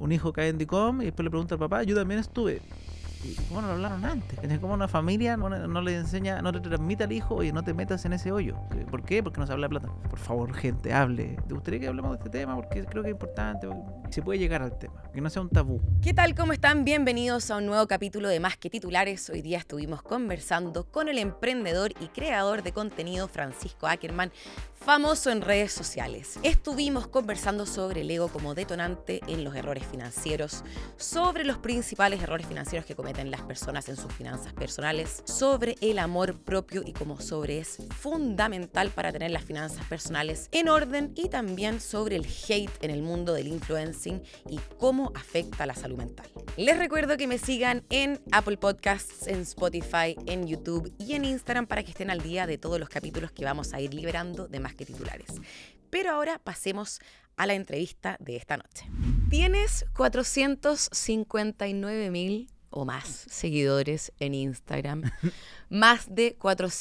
un hijo cae en DICOM y después le pregunta al papá, yo también estuve. ¿Y cómo no lo hablaron antes? Como una familia no le enseña, no le transmite al hijo, oye, no te metas en ese hoyo. ¿Por qué? Porque no se habla de plata. Por favor, gente, hable. ¿Te gustaría que hablemos de este tema? Porque creo que es importante. Se puede llegar al tema, que no sea un tabú. ¿Qué tal? ¿Cómo están? Bienvenidos a un nuevo capítulo de Más que Titulares. Hoy día estuvimos conversando con el emprendedor y creador de contenido Francisco Ackerman, famoso en redes sociales. Estuvimos conversando sobre el ego como detonante en los errores financieros, sobre los principales errores financieros que cometen las personas en sus finanzas personales, sobre el amor propio y cómo es fundamental para tener las finanzas personales en orden, y también sobre el hate en el mundo del influencing y cómo afecta la salud mental. Les recuerdo que me sigan en Apple Podcasts, en Spotify, en YouTube y en Instagram para que estén al día de todos los capítulos que vamos a ir liberando de Más que Titulares. Pero ahora pasemos a la entrevista de esta noche. Tienes 459.000 o más seguidores en Instagram, más de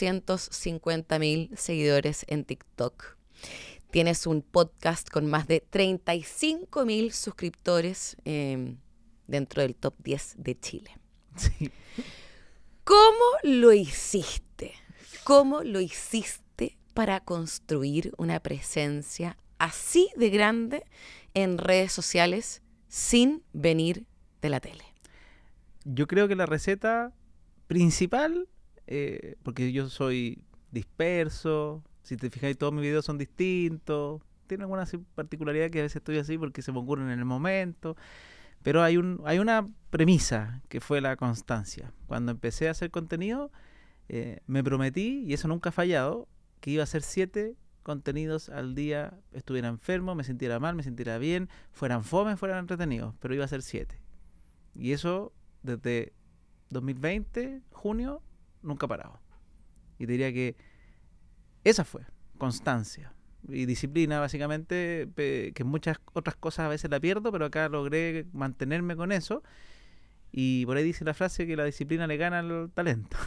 450.000 seguidores en TikTok. Tienes un podcast con más de 35.000 suscriptores dentro del top 10 de Chile. Sí. ¿Cómo lo hiciste? ¿Cómo lo hiciste para construir una presencia así de grande en redes sociales sin venir de la tele? Yo creo que la receta principal, porque yo soy disperso, si te fijas, todos mis videos son distintos, tiene alguna particularidad que a veces estoy así porque se me ocurren en el momento, pero hay una premisa que fue la constancia. Cuando empecé a hacer contenido, me prometí, y eso nunca ha fallado, que iba a hacer 7 contenidos al día, estuviera enfermo, me sintiera mal, me sintiera bien, fueran fome, fueran entretenidos, pero iba a hacer 7. Y eso desde 2020, junio, nunca ha parado. Y te diría que esa fue constancia y disciplina, básicamente, que muchas otras cosas a veces la pierdo, pero acá logré mantenerme con eso. Y por ahí dice la frase que la disciplina le gana al talento.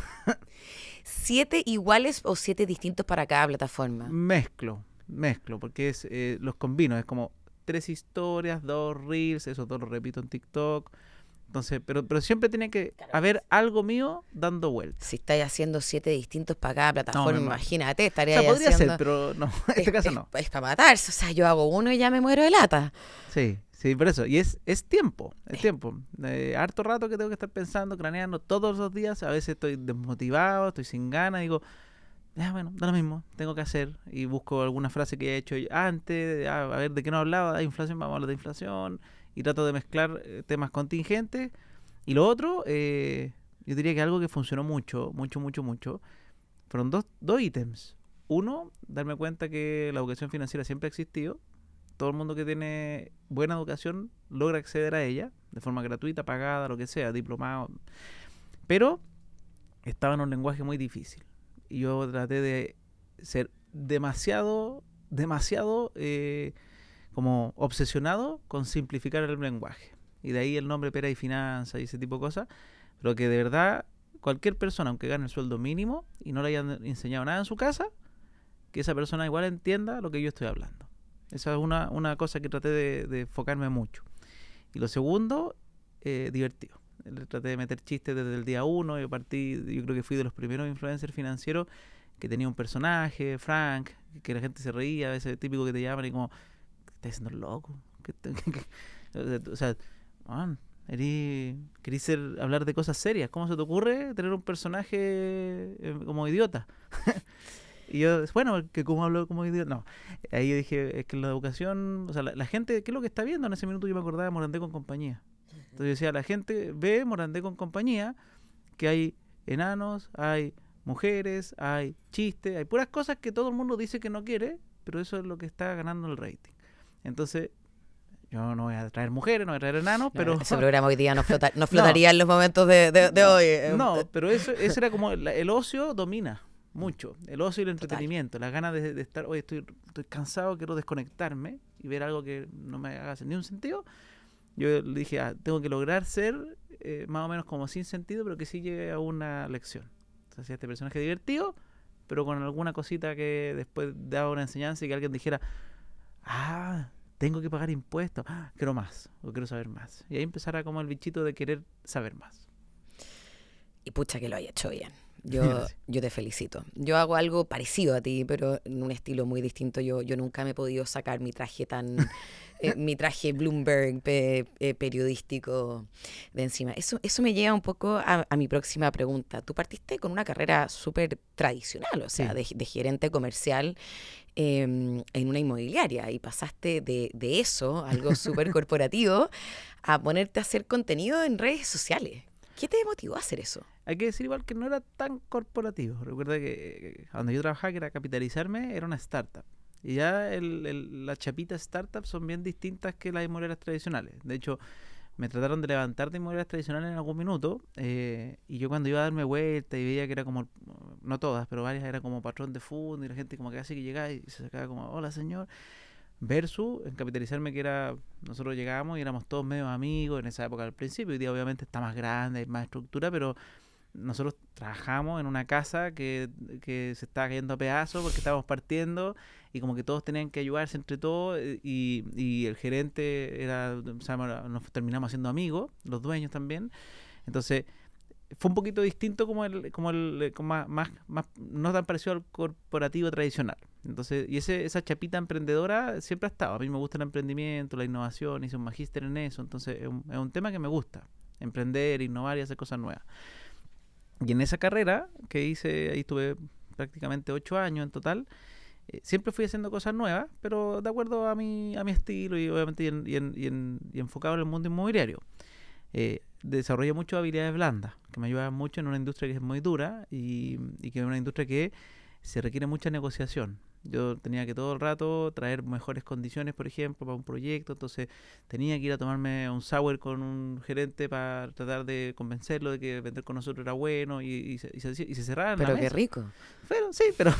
7 iguales o 7 distintos para cada plataforma. Mezclo, porque los combino. Es como 3 historias, 2 reels, esos 2 los repito en TikTok. Entonces, pero siempre tiene que haber algo mío dando vueltas. Si estáis haciendo 7 distintos para cada plataforma, imagínate, estaría podría haciendo... ser, pero no, en este caso no. Es para matarse, o sea, yo hago uno y ya me muero de lata. Sí, por eso. Y es tiempo, harto rato que tengo que estar pensando, craneando todos los días. A veces estoy desmotivado, estoy sin ganas, digo, bueno, da lo mismo, tengo que hacer. Y busco alguna frase que haya hecho antes, a ver de qué no hablaba, de inflación, vamos a hablar de inflación. Y trato de mezclar temas contingentes. Y lo otro, yo diría que algo que funcionó mucho, fueron dos ítems. Uno, darme cuenta que la educación financiera siempre ha existido. Todo el mundo que tiene buena educación logra acceder a ella, de forma gratuita, pagada, lo que sea, diplomado. Pero estaba en un lenguaje muy difícil. Y yo traté de ser demasiado como obsesionado con simplificar el lenguaje. Y de ahí el nombre Pera y Finanza y ese tipo de cosas. Pero que de verdad, cualquier persona, aunque gane el sueldo mínimo y no le hayan enseñado nada en su casa, que esa persona igual entienda lo que yo estoy hablando. Esa es una cosa que traté de enfocarme mucho. Y lo segundo, divertido. Traté de meter chistes desde el día 1. Yo creo que fui de los primeros influencers financieros que tenía un personaje, Frank, que la gente se reía, a veces típico que te llaman y como, ¿estás haciendo loco? O sea, man, querís hablar de cosas serias. ¿Cómo se te ocurre tener un personaje como idiota? Y yo, bueno, que cómo hablo como idiota. No, ahí yo dije, es que la educación, o sea, la gente, ¿qué es lo que está viendo? En ese minuto yo me acordaba de Morandé con compañía. Entonces yo decía, la gente ve Morandé con compañía, que hay enanos, hay mujeres, hay chistes, hay puras cosas que todo el mundo dice que no quiere, pero eso es lo que está ganando el rating. Entonces, yo no voy a traer mujeres, no voy a traer enanos, pero... Ese programa hoy día no flotaría en los momentos de hoy. No, pero eso era como, el ocio domina mucho, el ocio y el entretenimiento. Total. Las ganas de estar, oye, estoy cansado, quiero desconectarme y ver algo que no me haga ni un sentido. Yo le dije, tengo que lograr ser más o menos como sin sentido, pero que sí llegue a una lección. O sea, si este personaje divertido, pero con alguna cosita que después daba una enseñanza y que alguien dijera, tengo que pagar impuestos, quiero más, o quiero saber más. Y ahí empezará como el bichito de querer saber más. Y pucha que lo haya hecho bien. Gracias. Yo te felicito. Yo hago algo parecido a ti, pero en un estilo muy distinto. Yo nunca me he podido sacar mi traje mi traje Bloomberg periodístico de encima. Eso me lleva un poco a mi próxima pregunta. Tú partiste con una carrera súper tradicional, o sea, Sí. de gerente comercial en una inmobiliaria, y pasaste de eso, algo súper corporativo, a ponerte a hacer contenido en redes sociales. ¿Qué te motivó a hacer eso? Hay que decir igual que no era tan corporativo. Recuerda que donde yo trabajaba, que era Capitalizarme, era una startup. Y ya las chapitas startups son bien distintas que las inmobiliarias tradicionales. De hecho, me trataron de levantar de inmobiliarias tradicionales en algún minuto. Y yo cuando iba a darme vuelta y veía que era como, no todas, pero varias, era como patrón de fondo y la gente como que así que llegaba y se sacaba como, hola señor. Versus en Capitalizarme, que era, nosotros llegábamos y éramos todos medio amigos en esa época al principio. Hoy día obviamente está más grande, hay más estructura, pero nosotros trabajamos en una casa que se estaba cayendo a pedazos porque estábamos partiendo y como que todos tenían que ayudarse entre todos y el gerente era, o sea, nos terminamos haciendo amigos, los dueños también. Entonces fue un poquito distinto como más no tan parecido al corporativo tradicional. Entonces, y esa chapita emprendedora siempre ha estado. A mí me gusta el emprendimiento, la innovación, hice un magíster en eso, entonces es un tema que me gusta, emprender, innovar y hacer cosas nuevas. Y en esa carrera que hice, ahí estuve prácticamente 8 años en total, siempre fui haciendo cosas nuevas, pero de acuerdo a mi estilo y obviamente y enfocado en el mundo inmobiliario. Desarrollé muchas habilidades blandas que me ayudan mucho en una industria que es muy dura y que es una industria que se requiere mucha negociación. Yo tenía que todo el rato traer mejores condiciones, por ejemplo, para un proyecto, entonces tenía que ir a tomarme un sour con un gerente para tratar de convencerlo de que vender con nosotros era bueno y se cerraba en la Pero mesa. qué rico. Pero sí, pero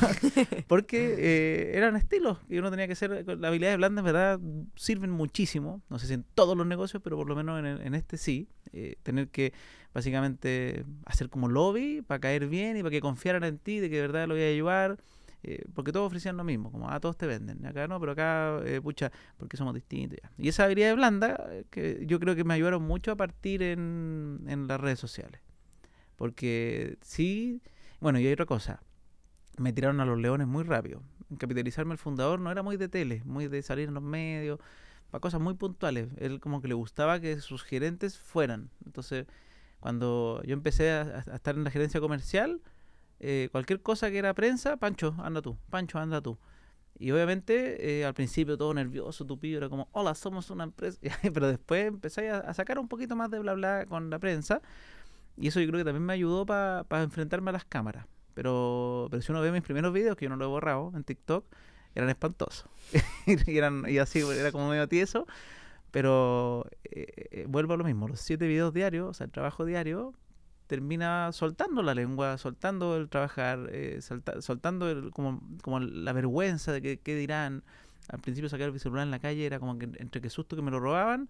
porque eran estilos y uno tenía que ser, las habilidades blandas, en verdad, sirven muchísimo, no sé si en todos los negocios, pero por lo menos en este sí, tener que básicamente hacer como lobby para caer bien y para que confiaran en ti, de que de verdad lo iba a ayudar. Porque todos ofrecían lo mismo, como todos te venden, acá no, pero acá, pucha, porque somos distintos ya. Y esa habilidad blanda que yo creo que me ayudaron mucho a partir en las redes sociales, porque sí, bueno, y hay otra cosa, me tiraron a los leones muy rápido. En Capitalizarme, el fundador no era muy de tele, muy de salir en los medios, para cosas muy puntuales. Él como que le gustaba que sus gerentes fueran. Entonces, cuando yo empecé a estar en la gerencia comercial, cualquier cosa que era prensa, Pancho, anda tú, Pancho, anda tú. Y obviamente al principio todo nervioso, tupido, era como, hola, somos una empresa. Pero después empecé a sacar un poquito más de bla bla con la prensa. Y eso yo creo que también me ayudó para enfrentarme a las cámaras. Pero si uno ve mis primeros videos, que yo no lo he borrado en TikTok, eran espantosos. y así, era como medio tieso. Pero vuelvo a lo mismo, los 7 videos diarios, o sea, el trabajo diario, termina soltando la lengua, soltando el trabajar, soltando como la vergüenza de que dirán. Al principio sacar el celular en la calle era como que entre que susto que me lo robaban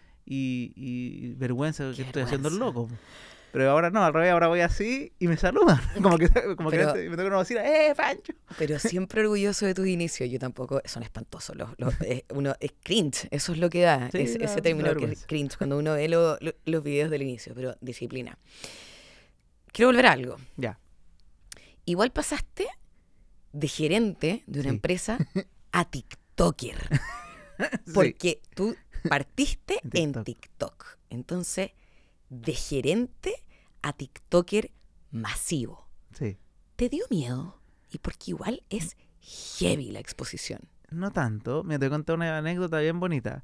y vergüenza de que estoy haciendo el loco. Pero ahora no, al revés, ahora voy así y me saludan. Como que me toca una bocina, Pancho! Pero siempre orgulloso de tus inicios. Yo tampoco, son espantosos. Uno es cringe, eso es lo que da, Sí, ese término que es cringe, cuando uno ve los videos del inicio, pero disciplina. Quiero volver a algo. Ya. Igual pasaste de gerente de una empresa a TikToker. Porque tú partiste en TikTok. Entonces, de gerente a TikToker masivo. Sí. ¿Te dio miedo? Y porque igual es heavy la exposición. No tanto. Mira, te voy a contar una anécdota bien bonita.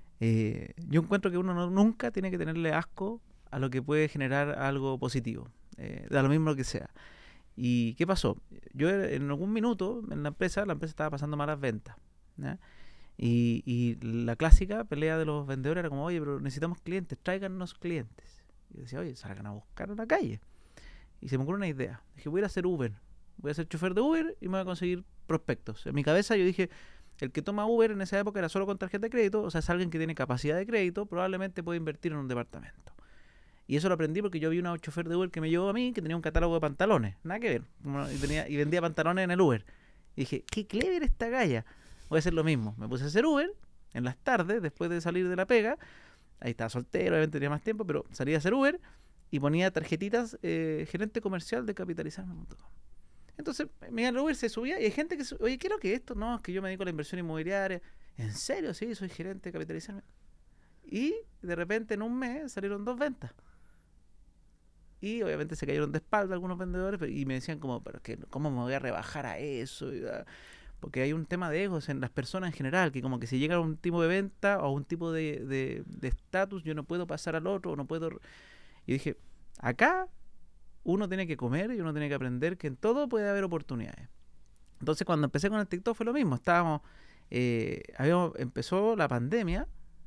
Yo encuentro que uno nunca tiene que tenerle asco a lo que puede generar algo positivo. Da lo mismo lo que sea. ¿Y qué pasó? Yo en algún minuto en la empresa estaba pasando malas ventas, ¿ya? Y la clásica pelea de los vendedores era como, oye, pero necesitamos clientes, tráiganos clientes. Y yo decía, oye, salgan a buscar a la calle. Y se me ocurrió una idea. Dije, voy a ir a hacer Uber. Voy a ser chofer de Uber y me voy a conseguir prospectos. En mi cabeza yo dije, el que toma Uber en esa época era solo con tarjeta de crédito, o sea, es alguien que tiene capacidad de crédito, probablemente puede invertir en un departamento. Y eso lo aprendí porque yo vi una chofer de Uber que me llevó a mí, que tenía un catálogo de pantalones, nada que ver, y vendía pantalones en el Uber. Y dije, qué clever esta galla, voy a hacer lo mismo. Me puse a hacer Uber En las tardes, después de salir de la pega, ahí estaba soltero, obviamente tenía más tiempo, pero salía a hacer Uber y ponía tarjetitas gerente comercial de capitalizarme.com. Entonces me iba al Uber, se subía y hay gente que, oye, ¿qué es lo que es esto? No, es que yo me dedico a la inversión inmobiliaria. ¿En serio? Sí, soy gerente de capitalizarme. Y de repente en un mes salieron 2 ventas. Y obviamente se cayeron de espalda algunos vendedores y me decían como, pero que, ¿cómo me voy a rebajar a eso? Porque hay un tema de egos en las personas en general, que como que si llega a un tipo de venta o un tipo de estatus, yo no puedo pasar al otro, o no puedo... Y dije, acá uno tiene que comer y uno tiene que aprender que en todo puede haber oportunidades. Entonces cuando empecé con el TikTok fue lo mismo, empezó la pandemia,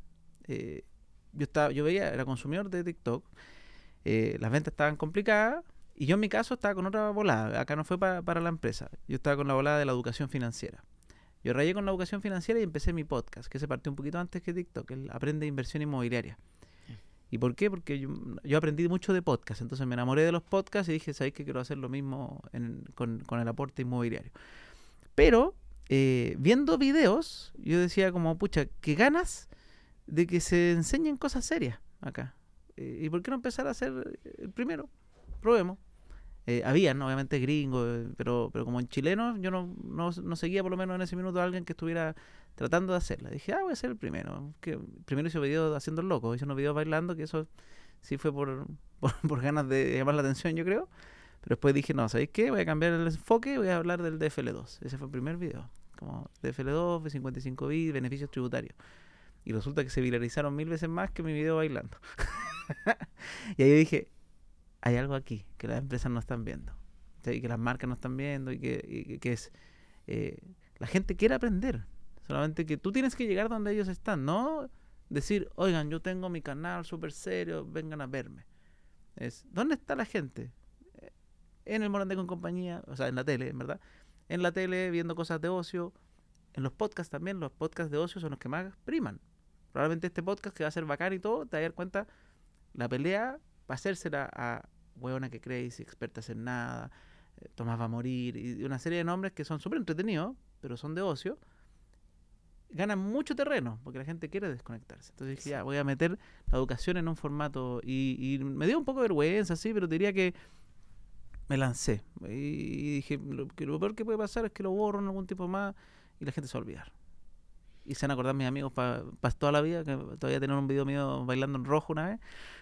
yo veía, era consumidor de TikTok, las ventas estaban complicadas y yo en mi caso estaba con otra volada. Acá no fue para la empresa, yo estaba con la volada de la educación financiera. Yo rayé con la educación financiera y empecé mi podcast, que se partió un poquito antes que TikTok, el Aprende Inversión Inmobiliaria. ¿Y por qué? Porque yo aprendí mucho de podcast, entonces me enamoré de los podcasts y dije, ¿sabéis que quiero hacer lo mismo con el aporte inmobiliario? Pero viendo videos, yo decía como, pucha, qué ganas de que se enseñen cosas serias acá. ¿Y por qué no empezar a hacer el primero? Probemos. Habían, obviamente, gringos, pero como en chileno yo no seguía por lo menos en ese minuto a alguien que estuviera tratando de hacerla. Dije, voy a ser el primero. Que primero hice videos haciendo el loco, hice unos videos bailando, que eso sí fue por ganas de llamar la atención, yo creo. Pero después dije, no, ¿sabéis qué? Voy a cambiar el enfoque y voy a hablar del DFL2. Ese fue el primer video. Como DFL2, B55 bits, beneficios tributarios. Y resulta que se viralizaron 1000 veces más que mi video bailando. Y ahí dije, hay algo aquí que las empresas no están viendo, ¿sí? Y que las marcas no están viendo y que es la gente quiere aprender, solamente que tú tienes que llegar donde ellos están, no decir, oigan, yo tengo mi canal súper serio, vengan a verme. ¿Dónde está la gente? En el Morandé con compañía, o sea, en la tele, en verdad, en la tele viendo cosas de ocio, en los podcasts también. Los podcasts de ocio son los que más priman. Probablemente este podcast, que va a ser bacán y todo, te vas a dar cuenta, la pelea para hacérsela a huevona que crazy, expertas en nada, Tomás va a morir, y una serie de nombres que son súper entretenidos, pero son de ocio, ganan mucho terreno, porque la gente quiere desconectarse. Entonces dije, ya, voy a meter la educación en un formato, y me dio un poco de vergüenza, sí, pero diría que me lancé, y dije, lo peor que puede pasar es que lo borro en algún tiempo más, y la gente se va a olvidar. Y se van a acordar mis amigos para toda la vida, que todavía tienen un video mío bailando en rojo una vez.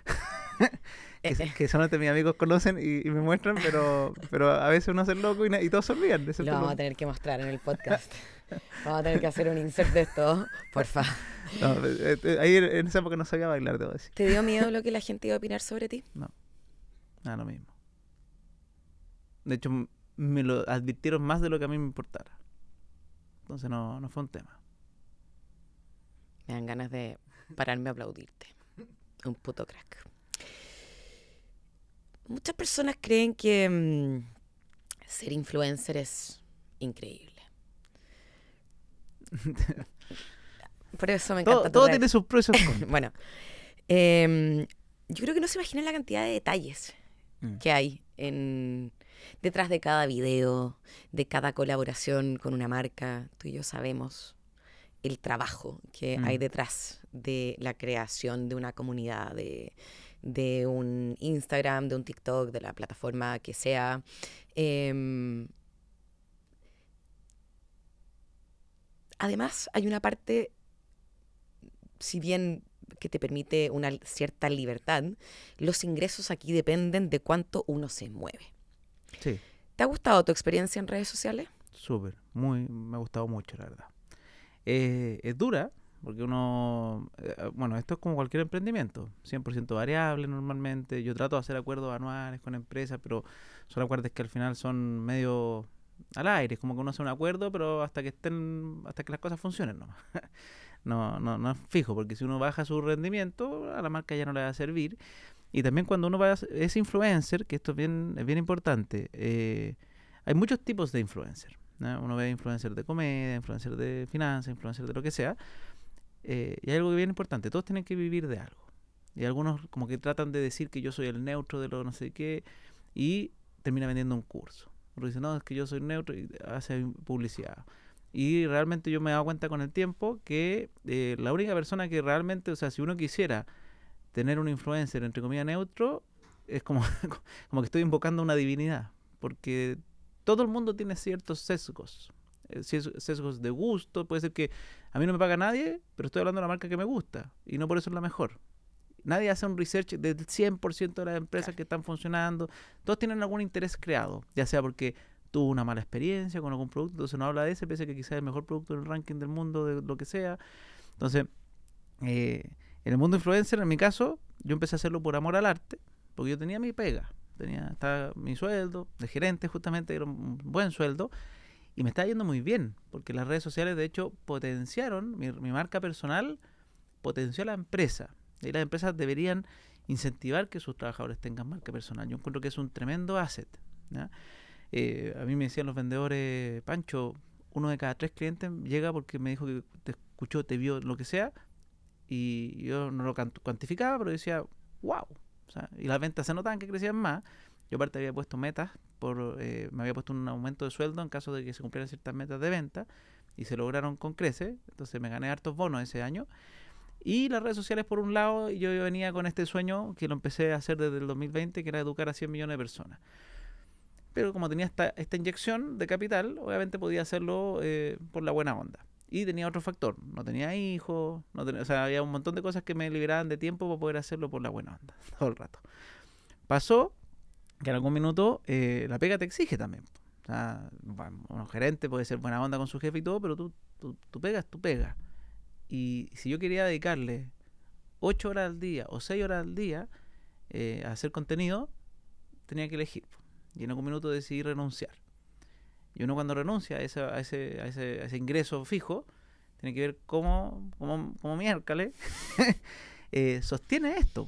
que solamente mis amigos conocen y me muestran, pero a veces uno hace el loco y todos se olvidan. Lo vamos a tener que mostrar en el podcast. Vamos a tener que hacer un insert de esto, porfa. No, ahí en esa época no sabía bailar, debo decir. ¿Te dio miedo lo que la gente iba a opinar sobre ti? No, nada, lo mismo. De hecho, me lo advirtieron más de lo que a mí me importara. Entonces no fue un tema. Me dan ganas de pararme a aplaudirte. Un puto crack. Muchas personas creen que ser influencer es increíble. Por eso me encanta. Todo tiene sus pros y sus contras. Bueno, yo creo que no se imaginan la cantidad de detalles que hay detrás de cada video, de cada colaboración con una marca. Tú y yo sabemos el trabajo que hay detrás de la creación de una comunidad, de un Instagram, de un TikTok, de la plataforma que sea. Además, hay una parte, si bien que te permite una cierta libertad, los ingresos aquí dependen de cuánto uno se mueve. Sí. ¿Te ha gustado tu experiencia en redes sociales? Súper, me ha gustado mucho, la verdad. Es dura, porque uno, bueno, esto es como cualquier emprendimiento, 100% variable normalmente. Yo trato de hacer acuerdos anuales con empresas, pero son acuerdos que al final son medio al aire, es como que uno hace un acuerdo, pero hasta que las cosas funcionen, no es fijo, porque si uno baja su rendimiento, a la marca ya no le va a servir. Y también cuando uno es influencer, que esto es bien importante, hay muchos tipos de influencer, ¿no? Uno ve influencer de comedia, influencer de finanzas, influencer de lo que sea, y hay algo que es bien importante, todos tienen que vivir de algo. Y algunos como que tratan de decir que yo soy el neutro de lo no sé qué, y termina vendiendo un curso. Otro dice, no, es que yo soy neutro, y hace publicidad. Y realmente yo me he dado cuenta con el tiempo que la única persona que realmente, o sea, si uno quisiera tener un influencer, entre comillas, neutro, es como, como que estoy invocando una divinidad, porque todo el mundo tiene ciertos sesgos, sesgos de gusto. Puede ser que a mí no me paga nadie, pero estoy hablando de la marca que me gusta, y no por eso es la mejor. Nadie hace un research del 100% de las empresas que están funcionando. Todos tienen algún interés creado, ya sea porque tuvo una mala experiencia con algún producto, entonces no habla de ese, pese a que quizás es el mejor producto en el ranking del mundo, de lo que sea. Entonces, en el mundo influencer, en mi caso, yo empecé a hacerlo por amor al arte, porque yo tenía mi pega, estaba mi sueldo de gerente, justamente, era un buen sueldo, y me estaba yendo muy bien, porque las redes sociales, de hecho, potenciaron mi marca personal, potenció a la empresa, y las empresas deberían incentivar que sus trabajadores tengan marca personal. Yo encuentro que es un tremendo asset, ¿ya? A mí me decían los vendedores, Pancho, 1 de cada 3 clientes llega porque me dijo que te escuchó, te vio, lo que sea, y yo no lo cuantificaba, pero decía, wow. O sea, y las ventas se notaban que crecían más. Yo aparte había puesto metas, me había puesto un aumento de sueldo en caso de que se cumplieran ciertas metas de venta, y se lograron con creces, entonces me gané hartos bonos ese año. Y las redes sociales por un lado, yo venía con este sueño que lo empecé a hacer desde el 2020, que era educar a 100 millones de personas. Pero como tenía esta inyección de capital, obviamente podía hacerlo por la buena onda. Y tenía otro factor, no tenía hijos, o sea, había un montón de cosas que me liberaban de tiempo para poder hacerlo por la buena onda, todo el rato. Pasó que en algún minuto la pega te exige también. O sea, un gerente puede ser buena onda con su jefe y todo, pero tu pega es tu pega. Y si yo quería dedicarle 8 horas al día o 6 horas al día a hacer contenido, tenía que elegir. Y en algún minuto decidí renunciar. Y uno cuando renuncia a ese ingreso fijo, tiene que ver cómo miércoles sostiene esto.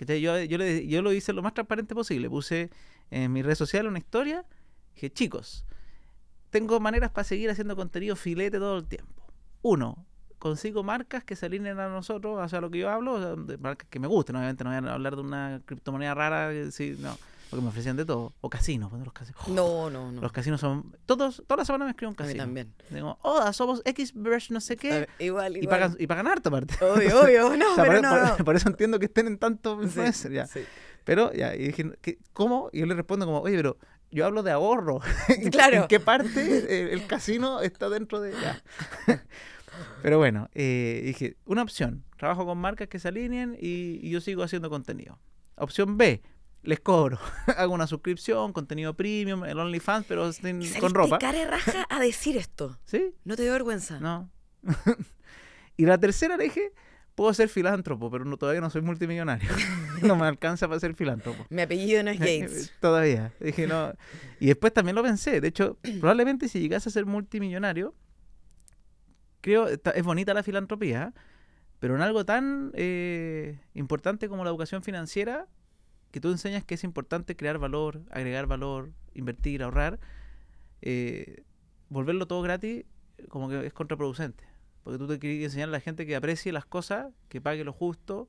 Yo lo hice lo más transparente posible. Puse en mis redes sociales una historia. Dije, chicos, tengo maneras para seguir haciendo contenido filete todo el tiempo. 1, consigo marcas que se alineen a nosotros, o sea, lo que yo hablo, o sea, de marcas que me gusten. Obviamente no voy a hablar de una criptomoneda rara, sí, no. Porque me ofrecían de todo. O casinos, los casinos. No. Los casinos son... Todas las semanas me escriben un casino. A mí también. Digo, somos X versus no sé qué. Igual. Y pagan harto aparte. Obvio. No, o sea, pero no. Por eso entiendo que estén en tanto influencer, sí, ya. Sí. Pero, ya, y dije, ¿cómo? Y yo le respondo como, oye, pero yo hablo de ahorro. Claro. ¿En qué parte el casino está dentro de...? Ya. Pero bueno, dije, una opción. Trabajo con marcas que se alineen y yo sigo haciendo contenido. Opción B, les cobro. Hago una suscripción, contenido premium, el OnlyFans, pero con ropa. ¿Y cara de raja a decir esto? ¿Sí? ¿No te dio vergüenza? No. Y la tercera le dije, puedo ser filántropo, pero todavía no soy multimillonario. No me alcanza para ser filántropo. Mi apellido no es Gates. Todavía. Dije, no. Y después también lo pensé. De hecho, probablemente si llegase a ser multimillonario, creo, es bonita la filantropía, pero en algo tan importante como la educación financiera, que tú enseñas que es importante crear valor, agregar valor, invertir, ahorrar, volverlo todo gratis como que es contraproducente. Porque tú te quieres enseñar a la gente que aprecie las cosas, que pague lo justo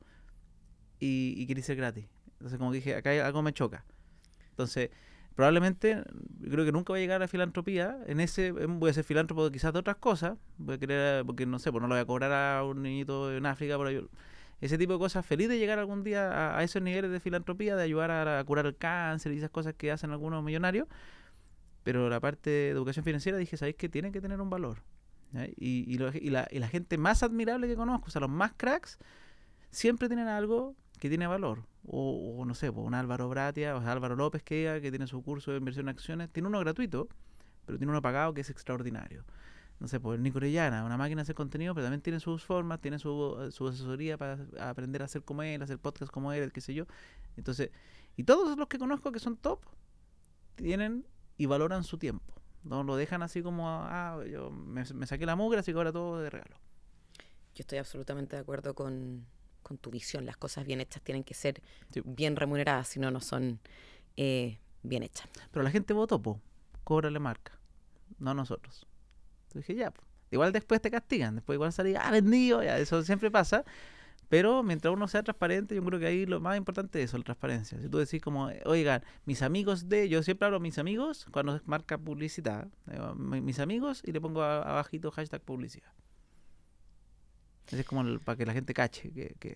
y quiere ser gratis. Entonces, como dije, acá algo me choca. Entonces, probablemente, creo que nunca voy a llegar a la filantropía. Voy a ser filántropo quizás de otras cosas. Voy a querer, porque no sé, pues no lo voy a cobrar a un niñito en África, por ahí. Ese tipo de cosas, feliz de llegar algún día a esos niveles de filantropía, de ayudar a curar el cáncer y esas cosas que hacen algunos millonarios. Pero la parte de educación financiera dije, ¿sabéis que tiene que tener un valor? Y la gente más admirable que conozco, o sea, los más cracks, siempre tienen algo que tiene valor. O no sé, un Álvaro Bratia, o sea, Álvaro López que tiene su curso de inversión en acciones, tiene uno gratuito, pero tiene uno pagado que es extraordinario. No sé, pues el Nico Orellana, una máquina de hacer contenido, pero también tiene sus formas, tiene su asesoría para aprender a hacer como él, hacer podcast como él, qué sé yo. Entonces, y todos los que conozco que son top, tienen y valoran su tiempo. No lo dejan así como, yo me saqué la mugre, así que ahora todo de regalo. Yo estoy absolutamente de acuerdo con tu visión. Las cosas bien hechas tienen que ser bien remuneradas, si no, no son bien hechas. Pero la gente votó, cóbrale marca, no nosotros. Entonces dije, ya, igual después te castigan, después igual salí, vendido, ya, eso siempre pasa, Pero mientras uno sea transparente, yo creo que ahí lo más importante es eso, la transparencia. Si tú decís como, oigan, mis amigos yo siempre hablo mis amigos cuando es marca publicidad, mis amigos, y le pongo abajito hashtag publicidad. Ese es como para que la gente cache que...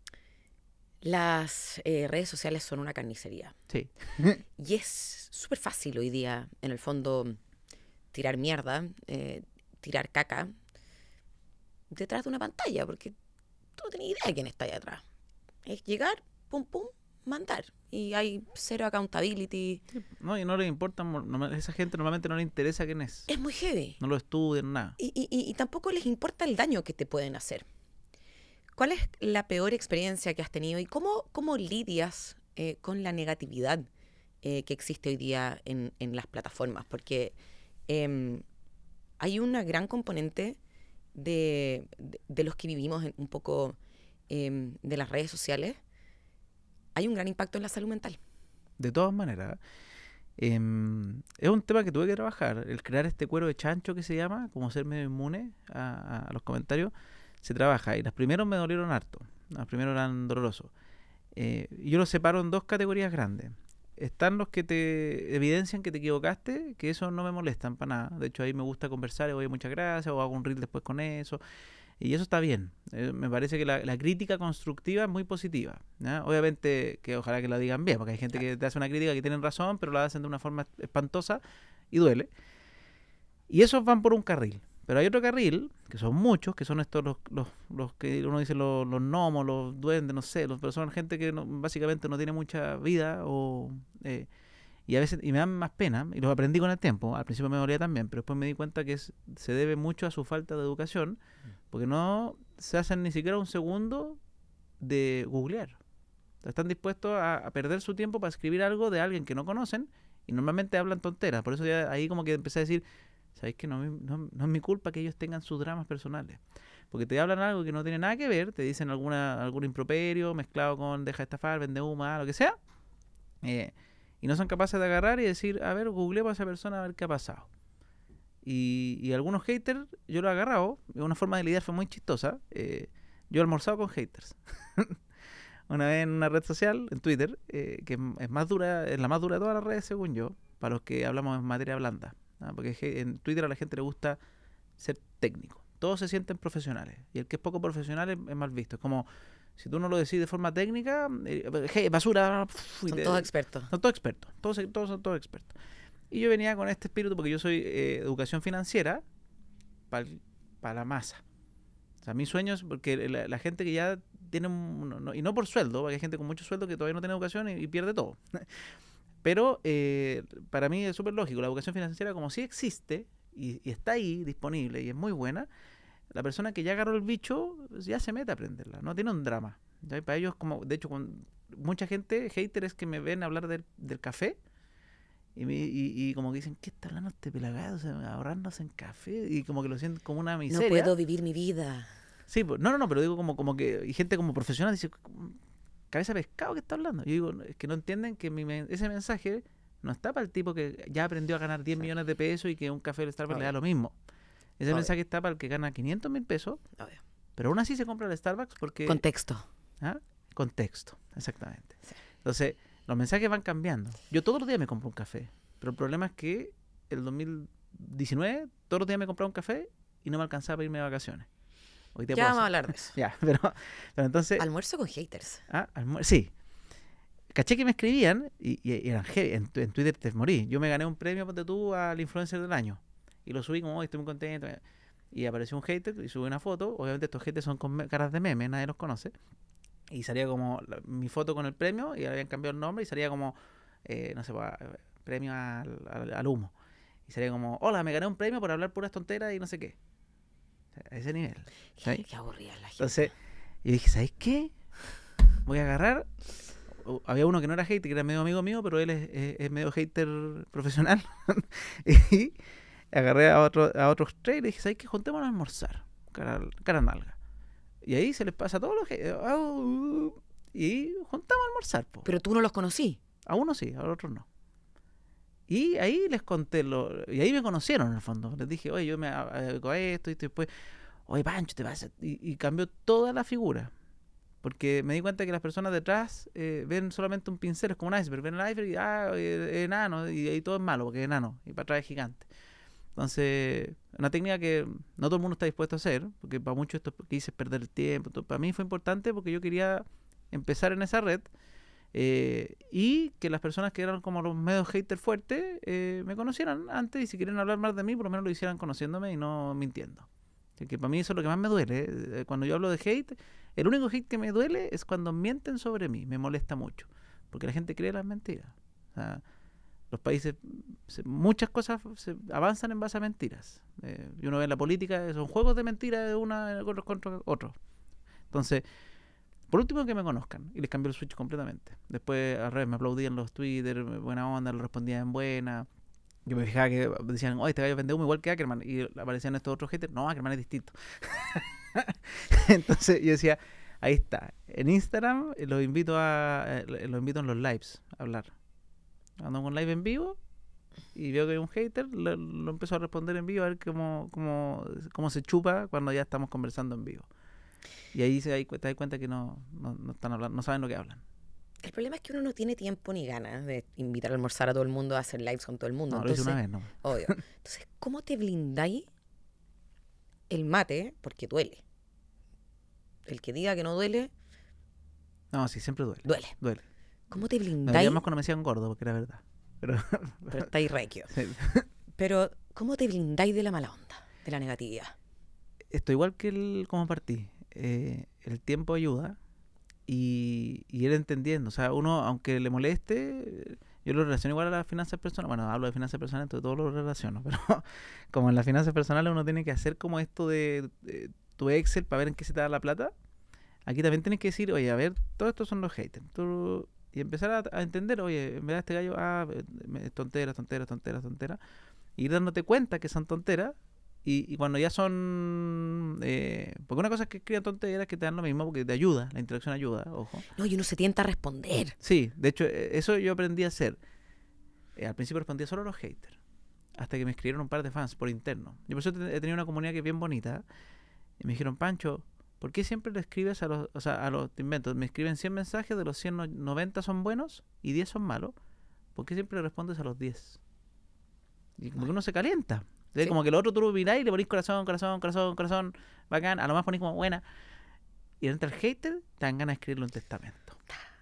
Las redes sociales son una carnicería. Sí. Y es súper fácil hoy día, en el fondo, tirar mierda, tirar caca detrás de una pantalla, porque tú no tenés idea de quién está ahí atrás. Es llegar, pum, pum, mandar. Y hay cero accountability. No, y no les importa, esa gente normalmente no le interesa quién es. Es muy heavy. No lo estudian, nada. Y tampoco les importa el daño que te pueden hacer. ¿Cuál es la peor experiencia que has tenido y cómo lidias con la negatividad que existe hoy día en las plataformas? Porque hay una gran componente de los que vivimos un poco de las redes sociales. Hay un gran impacto en la salud mental. De todas maneras, es un tema que tuve que trabajar. El crear este cuero de chancho que se llama, como ser medio inmune a los comentarios, se trabaja. Y los primeros me dolieron harto. Los primeros eran dolorosos. Yo los separo en dos categorías grandes. Están los que te evidencian que te equivocaste, que eso no me molestan para nada. De hecho, ahí me gusta conversar y oye, muchas gracias, o hago un reel después con eso. Y eso está bien. Me parece que la crítica constructiva es muy positiva, ¿ya? Obviamente que ojalá que la digan bien, porque hay gente que te hace una crítica que tienen razón, pero la hacen de una forma espantosa y duele. Y esos van por un carril. Pero hay otro carril, que son muchos, que son estos los que uno dice los gnomos, los duendes, no sé, pero son gente que básicamente no tiene mucha vida y a veces me dan más pena, y los aprendí con el tiempo. Al principio me dolía también, pero después me di cuenta que se debe mucho a su falta de educación, porque no se hacen ni siquiera un segundo de googlear. O sea, están dispuestos a perder su tiempo para escribir algo de alguien que no conocen y normalmente hablan tonteras. Por eso ya ahí como que empecé a decir, ¿sabéis que no es mi culpa que ellos tengan sus dramas personales? Porque te hablan algo que no tiene nada que ver, te dicen algún improperio mezclado con deja de estafar, vende humo, lo que sea, y no son capaces de agarrar y decir, a ver, googleemos a esa persona a ver qué ha pasado. Y algunos haters, yo lo he agarrado, una forma de lidiar fue muy chistosa. Yo he almorzado con haters. Una vez en una red social, en Twitter, que es más dura, es la más dura de todas las redes, según yo, para los que hablamos en materia blanda. Porque en Twitter a la gente le gusta ser técnico. Todos se sienten profesionales. Y el que es poco profesional es mal visto. Es como, si tú no lo decís de forma técnica, basura. Son todos expertos. Son todos expertos. Todos son todos expertos. Y yo venía con este espíritu porque yo soy educación financiera para la masa. O sea, mi sueño es porque la gente que ya tiene, y no por sueldo, porque hay gente con mucho sueldo que todavía no tiene educación y pierde todo. Pero para mí es súper lógico. La educación financiera, como sí existe y está ahí disponible y es muy buena, la persona que ya agarró el bicho ya se mete a aprenderla. No tiene un drama. ¿Ya? Para ellos, como de hecho, con mucha gente, haters que me ven hablar del café y como que dicen, ¿qué está hablando este pelagado? O sea, ahorrándose en café. Y como que lo sienten como una miseria. No puedo vivir mi vida. Sí, no, pero digo como que y gente como profesional dice, cabeza de pescado que está hablando. Yo digo, es que no entienden que ese mensaje no está para el tipo que ya aprendió a ganar 10 millones de pesos y que un café del Starbucks le da lo mismo. Ese mensaje está para el que gana 500.000 pesos, pero aún así se compra el Starbucks porque... Contexto. ¿Ah? Contexto, exactamente. Sí. Entonces, los mensajes van cambiando. Yo todos los días me compro un café, pero el problema es que el 2019 todos los días me compraba un café y no me alcanzaba para irme de vacaciones. Hoy ya vamos a hablar de eso. Ya, pero entonces... Almuerzo con haters. Sí. Caché que me escribían y eran heavy. En Twitter te morí. Yo me gané un premio, ponte tú, al influencer del año. Y lo subí como, hoy estoy muy contento. Y apareció un hater y subí una foto. Obviamente estos haters son con caras de meme, nadie los conoce. Y salía como mi foto con el premio y habían cambiado el nombre y salía como, no sé, premio al humo. Y salía como, hola, me gané un premio por hablar puras tonteras y no sé qué. A ese nivel. Qué aburrida la gente. Entonces, yo dije, ¿sabes qué? Voy a agarrar. Había uno que no era hater, que era medio amigo mío, pero él es medio hater profesional. Y agarré a otros tres y le dije, ¿sabes qué? Juntémonos a almorzar. Cara nalga. Y ahí se les pasa a todos los haters. Y juntamos a almorzar. Po. Pero tú no los conocí. A uno sí, a otros no. Y ahí les conté, y ahí me conocieron en el fondo. Les dije, oye, yo me dedico a esto, y después, oye, Pancho, te vas a... Y cambió toda la figura. Porque me di cuenta que las personas detrás ven solamente un pincel, es como un iceberg, ven el iceberg y enano, y ahí todo es malo porque es enano, y para atrás es gigante. Entonces, una técnica que no todo el mundo está dispuesto a hacer, porque para muchos esto que hice es perder el tiempo. Para mí fue importante porque yo quería empezar en esa red y que las personas que eran como los medios haters fuertes me conocieran antes y si quieren hablar más de mí, por lo menos lo hicieran conociéndome y no mintiendo. Que para mí eso es lo que más me duele. Cuando yo hablo de hate, el único hate que me duele es cuando mienten sobre mí. Me molesta mucho. Porque la gente cree las mentiras. O sea, los países, muchas cosas se avanzan en base a mentiras. Y uno ve en la política, son juegos de mentiras de una contra otro. Entonces, por último que me conozcan. Y les cambió el switch completamente. Después, al revés, me aplaudían los Twitter, buena onda, lo respondían en buena. Yo me fijaba que decían, oye, este gallo vende humo igual que Ackerman. Y aparecían estos otros haters. No, Ackerman es distinto. Entonces yo decía, ahí está. En Instagram los invito en los lives a hablar. Ando con live en vivo y veo que hay un hater, lo empiezo a responder en vivo a ver cómo se chupa cuando ya estamos conversando en vivo. Y ahí te das cuenta que no están hablando, no saben lo que hablan. El problema es que uno no tiene tiempo ni ganas de invitar a almorzar a todo el mundo, a hacer lives con todo el mundo. No, entonces, lo hice una vez, ¿no? Obvio. Entonces, ¿cómo te blindáis el mate? Porque duele. El que diga que no duele... No, sí, siempre duele. Duele. ¿Cómo te Me blindáis? dolía más cuando me decían gordo, porque era verdad. Pero estáis requio. Sí. Pero, ¿cómo te blindáis de la mala onda, de la negatividad? Esto igual que como partí. El tiempo ayuda. Y ir entendiendo, o sea, uno, aunque le moleste, yo lo relaciono igual a las finanzas personales. Bueno, hablo de finanzas personales, entonces todo lo relaciono, pero como en las finanzas personales uno tiene que hacer como esto de tu Excel para ver en qué se te da la plata. Aquí también tienes que decir, oye, a ver, todos estos son los haters. Y empezar a entender, oye, en verdad este gallo, tonteras, y ir dándote cuenta que son tonteras. Y cuando ya son... porque una cosa es que escriban tonteras que te dan lo mismo porque te ayuda, la interacción ayuda, ojo. No, y uno se tienta a responder. Sí, de hecho, eso yo aprendí a hacer. Al principio respondía solo a los haters, hasta que me escribieron un par de fans por interno. Yo por eso he tenido una comunidad que es bien bonita. Y me dijeron, Pancho, ¿por qué siempre le escribes te invento, me escriben 100 mensajes, de los 100, 90 son buenos y 10 son malos? ¿Por qué siempre le respondes a los 10? Y como que uno se calienta. Sí. Como que el otro tú lo mirás y le ponís corazón, bacán, a lo más ponís como buena. Y entra el hater, te dan ganas de escribirle un testamento.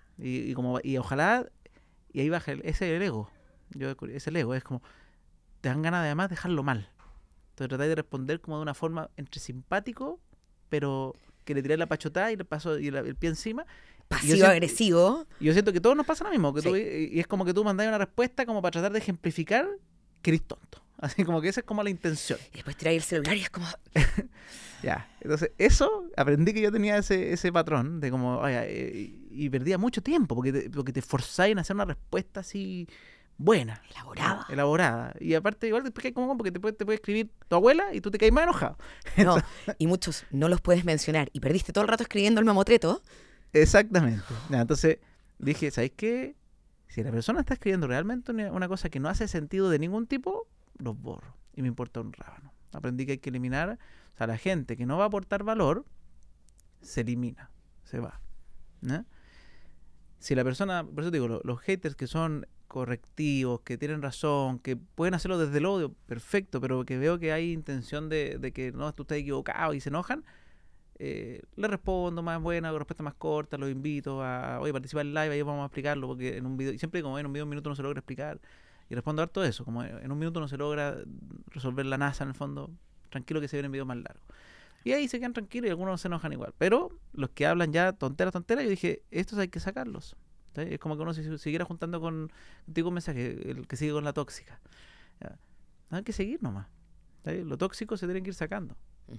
Y ojalá, y ahí baja ese es el ego. Es el ego, es como, te dan ganas de además dejarlo mal. Entonces tratáis de responder como de una forma entre simpático, pero que le tiráis la pachotada y le paso el pie encima. Pasivo-agresivo. Yo siento que todos nos pasa lo mismo. Que sí. Y es como que tú mandáis una respuesta como para tratar de ejemplificar que eres tonto. Así como que esa es como la intención. Y después tiráis el celular y es como... Ya, entonces eso, aprendí que yo tenía ese patrón de como, y perdía mucho tiempo porque te forzáis en hacer una respuesta así buena. Elaborada. Y aparte igual después hay como porque te puede escribir tu abuela y tú te caes más enojado. No, y muchos no los puedes mencionar y perdiste todo el rato escribiendo el mamotreto. Exactamente. Ya, entonces dije, ¿sabes qué? Si la persona está escribiendo realmente una cosa que no hace sentido de ningún tipo, los borro. Y me importa un rábano. Aprendí que hay que eliminar, o sea, la gente que no va a aportar valor, se elimina, se va. ¿No? Si la persona, por eso digo, los haters que son correctivos, que tienen razón, que pueden hacerlo desde el odio, perfecto, pero que veo que hay intención de que no, tú estás equivocado y se enojan, le respondo más buena, respuesta más corta, los invito a participar en live, ahí vamos a explicarlo, porque en un video, y siempre como en un video, un minuto no se logra explicar, y respondo harto eso, como en un minuto no se logra resolver la NASA en el fondo, tranquilo que se vienen videos más largos. Y ahí se quedan tranquilos y algunos se enojan igual. Pero los que hablan ya tonteras, yo dije, estos hay que sacarlos. ¿Sí? Es como que uno se siguiera juntando contigo un mensaje, el que sigue con la tóxica. ¿Ya? Hay que seguir nomás. ¿Sí? Lo tóxico se tienen que ir sacando.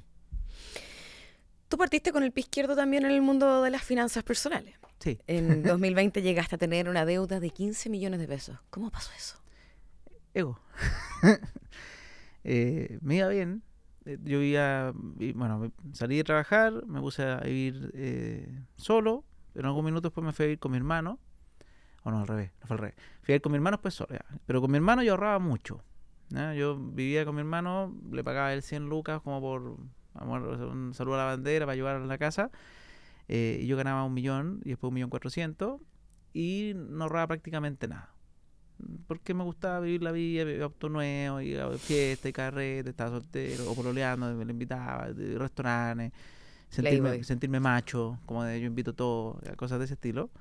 Tú partiste con el pie izquierdo también en el mundo de las finanzas personales. Sí. En 2020 llegaste a tener una deuda de 15 millones de pesos. ¿Cómo pasó eso? Ego. Me iba bien. Yo salí de trabajar, me puse a vivir solo, pero en algún minuto después me fui a vivir con mi hermano. O no, al revés, no fue al revés. Fui a vivir con mi hermano después solo, ya. Pero con mi hermano yo ahorraba mucho. ¿Ya? Yo vivía con mi hermano, le pagaba él 100 lucas como por un saludo a la bandera para ayudar a la casa. Y yo ganaba 1.000.000 y después 1.400.000 y no ahorraba prácticamente nada. Porque me gustaba vivir la vida, auto nuevo, ir a fiesta y carrete, estaba soltero, o pololeando, me lo invitaba, de restaurantes, sentirme macho, como de yo invito todo, cosas de ese estilo.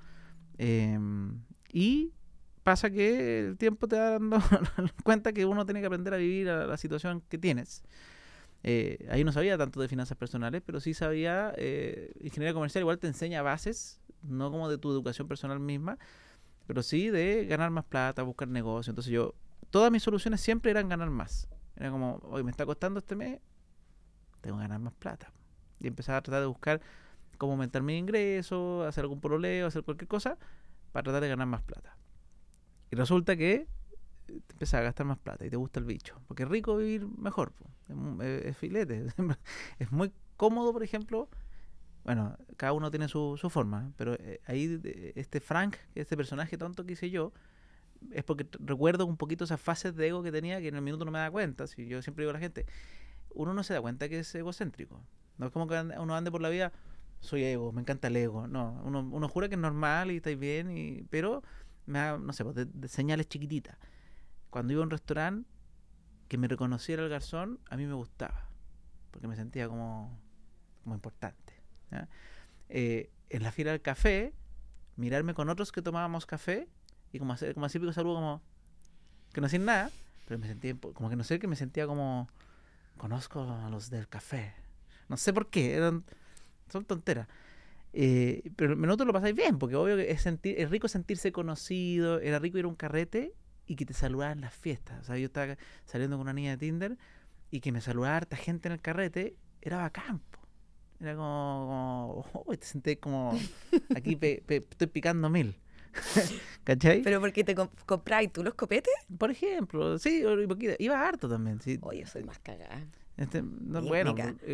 Y pasa que el tiempo te da dando cuenta que uno tiene que aprender a vivir a la situación que tienes. Ahí no sabía tanto de finanzas personales, pero sí sabía, ingeniería comercial igual te enseña bases, no como de tu educación personal misma, pero sí de ganar más plata, buscar negocio. Entonces todas mis soluciones siempre eran ganar más. Era como, hoy me está costando este mes, tengo que ganar más plata. Y empezaba a tratar de buscar cómo aumentar mi ingreso, hacer algún pololeo, hacer cualquier cosa, para tratar de ganar más plata. Y resulta que te empiezas a gastar más plata y te gusta el bicho. Porque es rico vivir mejor, es filete. Es muy cómodo, por ejemplo. Bueno, cada uno tiene su forma, pero ahí este Frank, este personaje tonto que hice yo, es porque recuerdo un poquito esas fases de ego que tenía que en el minuto no me da cuenta. Si yo siempre digo a la gente, uno no se da cuenta que es egocéntrico. No es como que uno ande por la vida, soy ego, me encanta el ego. No, uno jura que es normal y estáis bien, pero me da, no sé, de señales chiquititas. Cuando iba a un restaurante, que me reconociera el garzón, a mí me gustaba, porque me sentía como importante. En la fila del café, mirarme con otros que tomábamos café y como así pico saludo, como que no hacían nada, pero me sentía como que no sé, que me sentía como conozco a los del café, no sé por qué, son tonteras. Pero el minuto lo pasáis bien, porque obvio que es rico sentirse conocido, era rico ir a un carrete y que te saludaran en las fiestas. O sea, yo estaba saliendo con una niña de Tinder y que me saludara harta gente en el carrete, era bacán. Era como te senté como aquí estoy picando 1.000. ¿Cachai? ¿Pero porque te compráis tú los copetes? Por ejemplo, sí, iba harto también. Sí. Oye, soy más cagada. Bueno,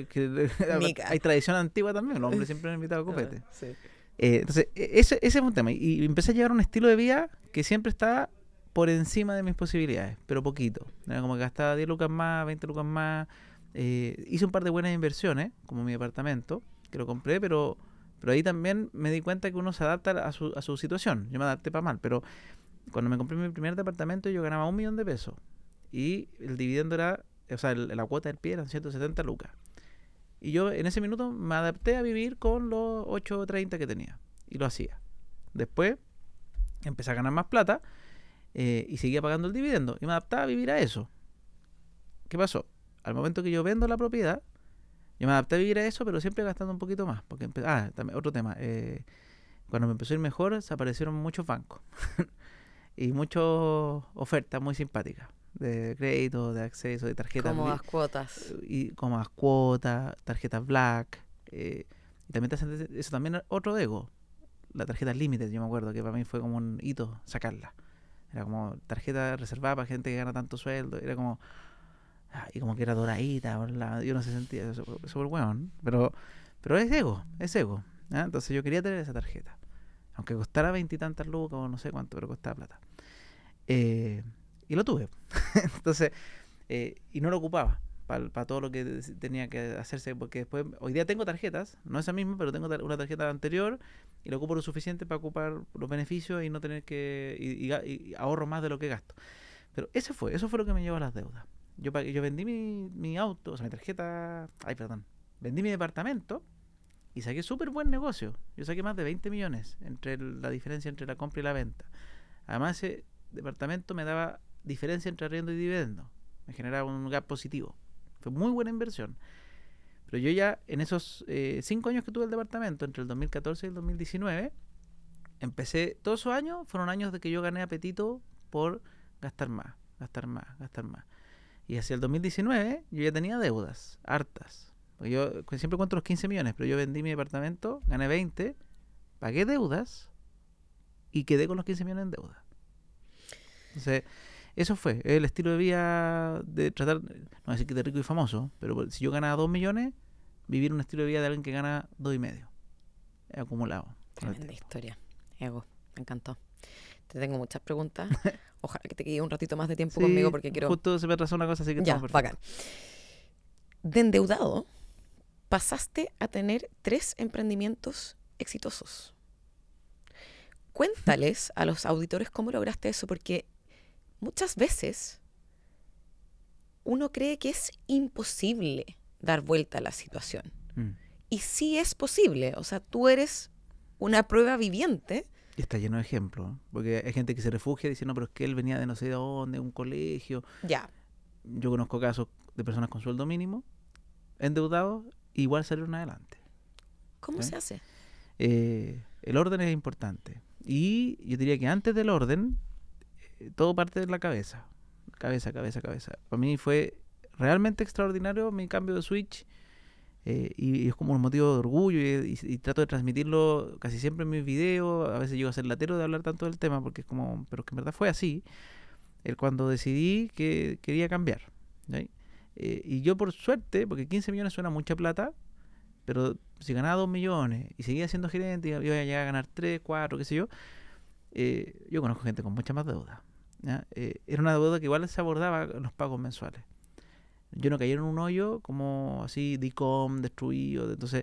hay tradición antigua también, los hombres siempre han invitado a copete. Sí. Entonces, ese es un tema. Y empecé a llevar un estilo de vida que siempre estaba por encima de mis posibilidades, pero poquito. Era como que gastaba 10 lucas más, 20 lucas más. Hice un par de buenas inversiones, como mi departamento, que lo compré, pero ahí también me di cuenta que uno se adapta a su situación. Yo me adapté para mal, pero cuando me compré mi primer departamento yo ganaba 1.000.000 de pesos y el dividendo era, o sea, la cuota del pie eran 170 lucas. Y yo en ese minuto me adapté a vivir con los 8.30 que tenía y lo hacía. Después empecé a ganar más plata y seguía pagando el dividendo y me adaptaba a vivir a eso. ¿Qué pasó? Al momento que yo vendo la propiedad, yo me adapté a vivir a eso, pero siempre gastando un poquito más. Porque también otro tema. Cuando me empezó a ir mejor, se aparecieron muchos bancos y muchas ofertas muy simpáticas de crédito, de acceso, de tarjetas. Cómodas cuotas. Y cómodas cuotas, tarjetas black. Y también eso también es otro ego. La tarjeta límite, yo me acuerdo que para mí fue como un hito sacarla. Era como tarjeta reservada para gente que gana tanto sueldo. Era como... y como que era doradita, yo no se sentía súper bueno, pero es ego, ¿eh? Entonces yo quería tener esa tarjeta, aunque costara 20 y tantas lucas o no sé cuánto, pero costaba plata, y lo tuve. Entonces y no lo ocupaba para todo lo que tenía que hacerse, porque después, hoy día tengo tarjetas, no esa misma, pero tengo una tarjeta anterior y lo ocupo lo suficiente para ocupar los beneficios y no tener que y ahorro más de lo que gasto. Pero eso fue lo que me llevó a las deudas. Yo vendí mi auto, o sea, mi tarjeta... vendí mi departamento y saqué súper buen negocio. Yo saqué más de 20 millones entre la diferencia entre la compra y la venta. Además, ese departamento me daba diferencia entre arriendo y dividendo. Me generaba un gap positivo. Fue muy buena inversión. Pero yo ya, en esos 5 años que tuve el departamento, entre el 2014 y el 2019, empecé... Todos esos años fueron años de que yo gané apetito por gastar más. Y hacia el 2019 yo ya tenía deudas, hartas. Porque yo siempre cuento los 15 millones, pero yo vendí mi departamento, gané 20, pagué deudas y quedé con los 15 millones en deuda. Entonces, eso fue el estilo de vida de tratar, no decir que de rico y famoso, pero si yo ganaba 2 millones, vivir un estilo de vida de alguien que gana 2,5. He acumulado. Tremenda historia. Ego, me encantó. Te tengo muchas preguntas. Ojalá que te quede un ratito más de tiempo conmigo porque quiero... Justo se me atrasó una cosa, así que ya, estamos bacán. De endeudado, pasaste a tener 3 emprendimientos exitosos. Cuéntales a los auditores cómo lograste eso, porque muchas veces uno cree que es imposible dar vuelta a la situación. Y sí es posible. O sea, tú eres una prueba viviente. Y está lleno de ejemplos, ¿eh? Porque hay gente que se refugia diciendo, no, pero es que él venía de no sé de dónde, un colegio. Ya. Yo conozco casos de personas con sueldo mínimo, endeudados, igual salieron adelante. ¿Cómo ¿Sí? se hace? El orden es importante. Y yo diría que antes del orden, todo parte de la cabeza. Cabeza. Para mí fue realmente extraordinario mi cambio de switch. Y es como un motivo de orgullo y trato de transmitirlo casi siempre en mis videos. A veces llego a ser latero de hablar tanto del tema porque es como, pero que en verdad fue así. Cuando decidí que quería cambiar, ¿sí? Y yo por suerte, porque 15 millones suena mucha plata, pero si ganaba 2 millones y seguía siendo gerente, iba a llegar a ganar 3, 4, qué sé yo. Yo conozco gente con mucha más deuda, ¿ya? Era una deuda que igual se abordaba en los pagos mensuales. Yo no caí en un hoyo como así, DICOM, destruido. Entonces,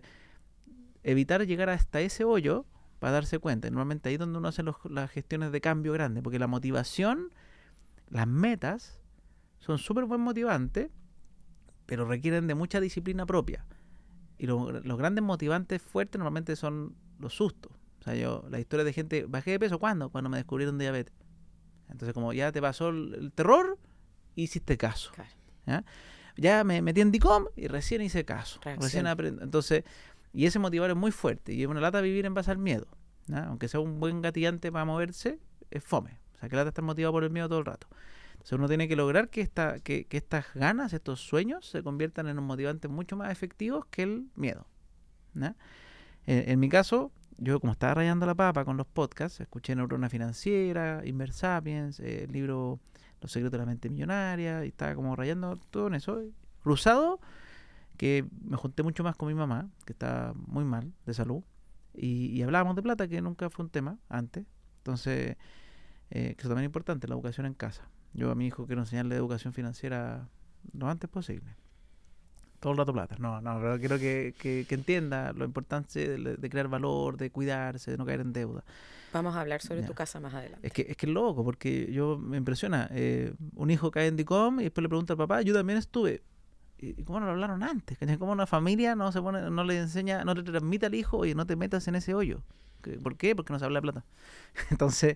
evitar llegar hasta ese hoyo para darse cuenta. Normalmente ahí es donde uno hace las gestiones de cambio grande, porque la motivación, las metas, son súper buen motivantes, pero requieren de mucha disciplina propia. Y los grandes motivantes fuertes normalmente son los sustos. O sea, la historia de gente, ¿bajé de peso? ¿Cuándo? Cuando me descubrieron diabetes. Entonces, como ya te pasó el terror, hiciste caso. Claro. ¿Ya? Ya me metí en DICOM y recién hice caso. Reacción. Recién aprendí. Entonces, y ese motivador es muy fuerte. Y es una lata vivir en base al miedo, ¿ya? Aunque sea un buen gatillante para moverse, es fome. O sea, que lata estar motivado por el miedo todo el rato. Entonces uno tiene que lograr que estas ganas, estos sueños, se conviertan en un motivante mucho más efectivos que el miedo, ¿ya? En mi caso, yo como estaba rayando la papa con los podcasts, escuché Neurona Financiera, Inversapiens, el libro Los secretos de la mente millonaria, y estaba como rayando todo en eso. Cruzado, que me junté mucho más con mi mamá, que estaba muy mal de salud, y hablábamos de plata, que nunca fue un tema antes. Entonces, que eso también es importante, la educación en casa. Yo a mi hijo quiero enseñarle educación financiera lo antes posible. Todo el rato plata. No, pero quiero que entienda lo importante de crear valor, de cuidarse, de no caer en deuda. Vamos a hablar sobre Ya. tu casa más adelante. Es que es loco, porque yo me impresiona. Un hijo cae en DICOM y después le pregunta al papá, yo también estuve. ¿Y cómo no lo hablaron antes? ¿Cómo una familia no se pone, no le enseña, no le transmite al hijo, oye, no te metas en ese hoyo? ¿Por qué? Porque no se habla de plata. Entonces,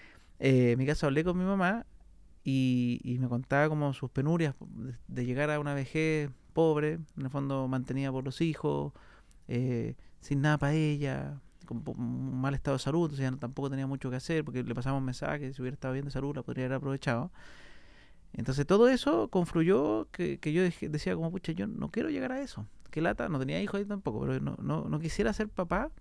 en mi caso hablé con mi mamá y me contaba como sus penurias de llegar a una vejez pobre, en el fondo mantenida por los hijos, sin nada para ella, con un mal estado de salud, entonces ya tampoco tenía mucho que hacer porque le pasamos mensajes, si hubiera estado bien de salud la podría haber aprovechado. Entonces todo eso confluyó que yo decía como, pucha, yo no quiero llegar a eso, qué lata, no tenía hijos ahí tampoco, pero no quisiera ser papá.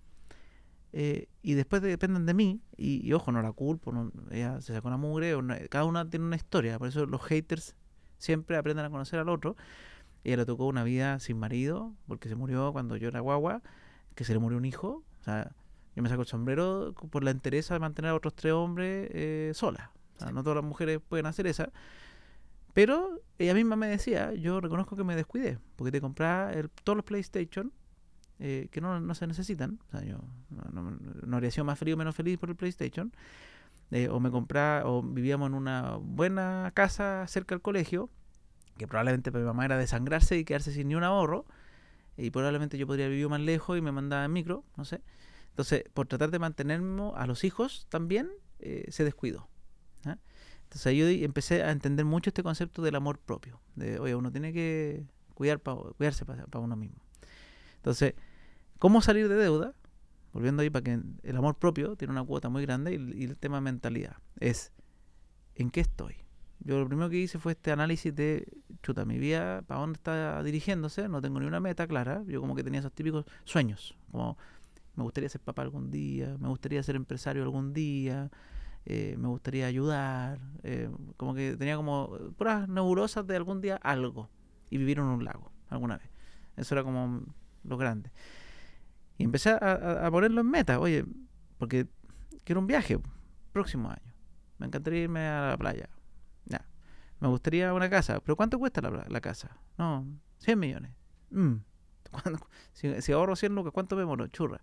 Y después dependen de mí, y ojo, no la culpo, ella se sacó una mugre, cada una tiene una historia, por eso los haters siempre aprenden a conocer al otro. Ella le tocó una vida sin marido, porque se murió cuando yo era guagua, que se le murió un hijo. O sea, yo me saco el sombrero por la entereza de mantener a otros 3 hombres sola. O sea, no todas las mujeres pueden hacer esa. Pero ella misma me decía, yo reconozco que me descuidé, porque te compraba todos los PlayStation, que no se necesitan. O sea, yo no habría sido más feliz o menos feliz por el PlayStation. O me compraba, o vivíamos en una buena casa cerca del colegio, que probablemente para mi mamá era desangrarse y quedarse sin ni un ahorro, y probablemente yo podría vivir más lejos y me mandaba en micro, no sé. Entonces, por tratar de mantenerme a los hijos también, se descuidó, ¿eh? Entonces yo empecé a entender mucho este concepto del amor propio, de, oye, uno tiene que cuidarse para uno mismo. Entonces, ¿cómo salir de deuda? Volviendo ahí, para que el amor propio tiene una cuota muy grande, y el tema mentalidad es, ¿en qué estoy? Yo lo primero que hice fue este análisis de, chuta, mi vida, ¿para dónde está dirigiéndose? No tengo ni una meta clara. Yo como que tenía esos típicos sueños, como me gustaría ser papá algún día, me gustaría ser empresario algún día, me gustaría ayudar, como que tenía como puras nebulosas de algún día algo, y vivir en un lago alguna vez. Eso era como lo grande. Y empecé a ponerlo en meta, oye, porque quiero un viaje próximo año. Me encantaría irme a la playa. Ya. Me gustaría una casa. ¿Pero cuánto cuesta la casa? No, 100 millones. Si ahorro 100 lucas, ¿cuánto me demoro? Churra.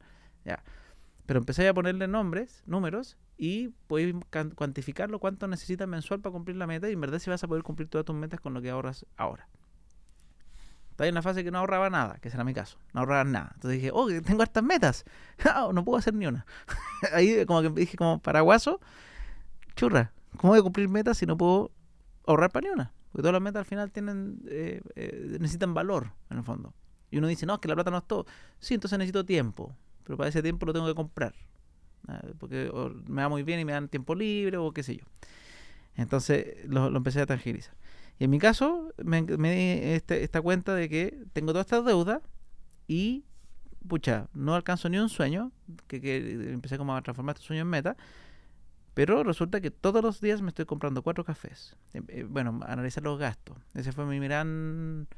Ya. Pero empecé a ponerle nombres, números, y puedes cuantificarlo cuánto necesitas mensual para cumplir la meta, y en verdad si vas a poder cumplir todas tus metas con lo que ahorras ahora. Estaba en la fase que no ahorraba nada, que será mi caso. No ahorraba nada. Entonces dije, oh, tengo hartas metas. No puedo hacer ni una. Ahí como que dije como paraguaso, churra, ¿cómo voy a cumplir metas si no puedo ahorrar para ni una? Porque todas las metas al final tienen necesitan valor, en el fondo. Y uno dice, no, es que la plata no es todo. Sí, entonces necesito tiempo. Pero para ese tiempo lo tengo que comprar. Porque me va muy bien y me dan tiempo libre o qué sé yo. Entonces lo empecé a tangibilizar. Y en mi caso me di esta cuenta de que tengo todas estas deudas y, pucha, no alcanzo ni un sueño, que empecé como a transformar este sueño en meta, pero resulta que todos los días me estoy comprando 4 cafés. Bueno, analizar los gastos. Ese fue mi gran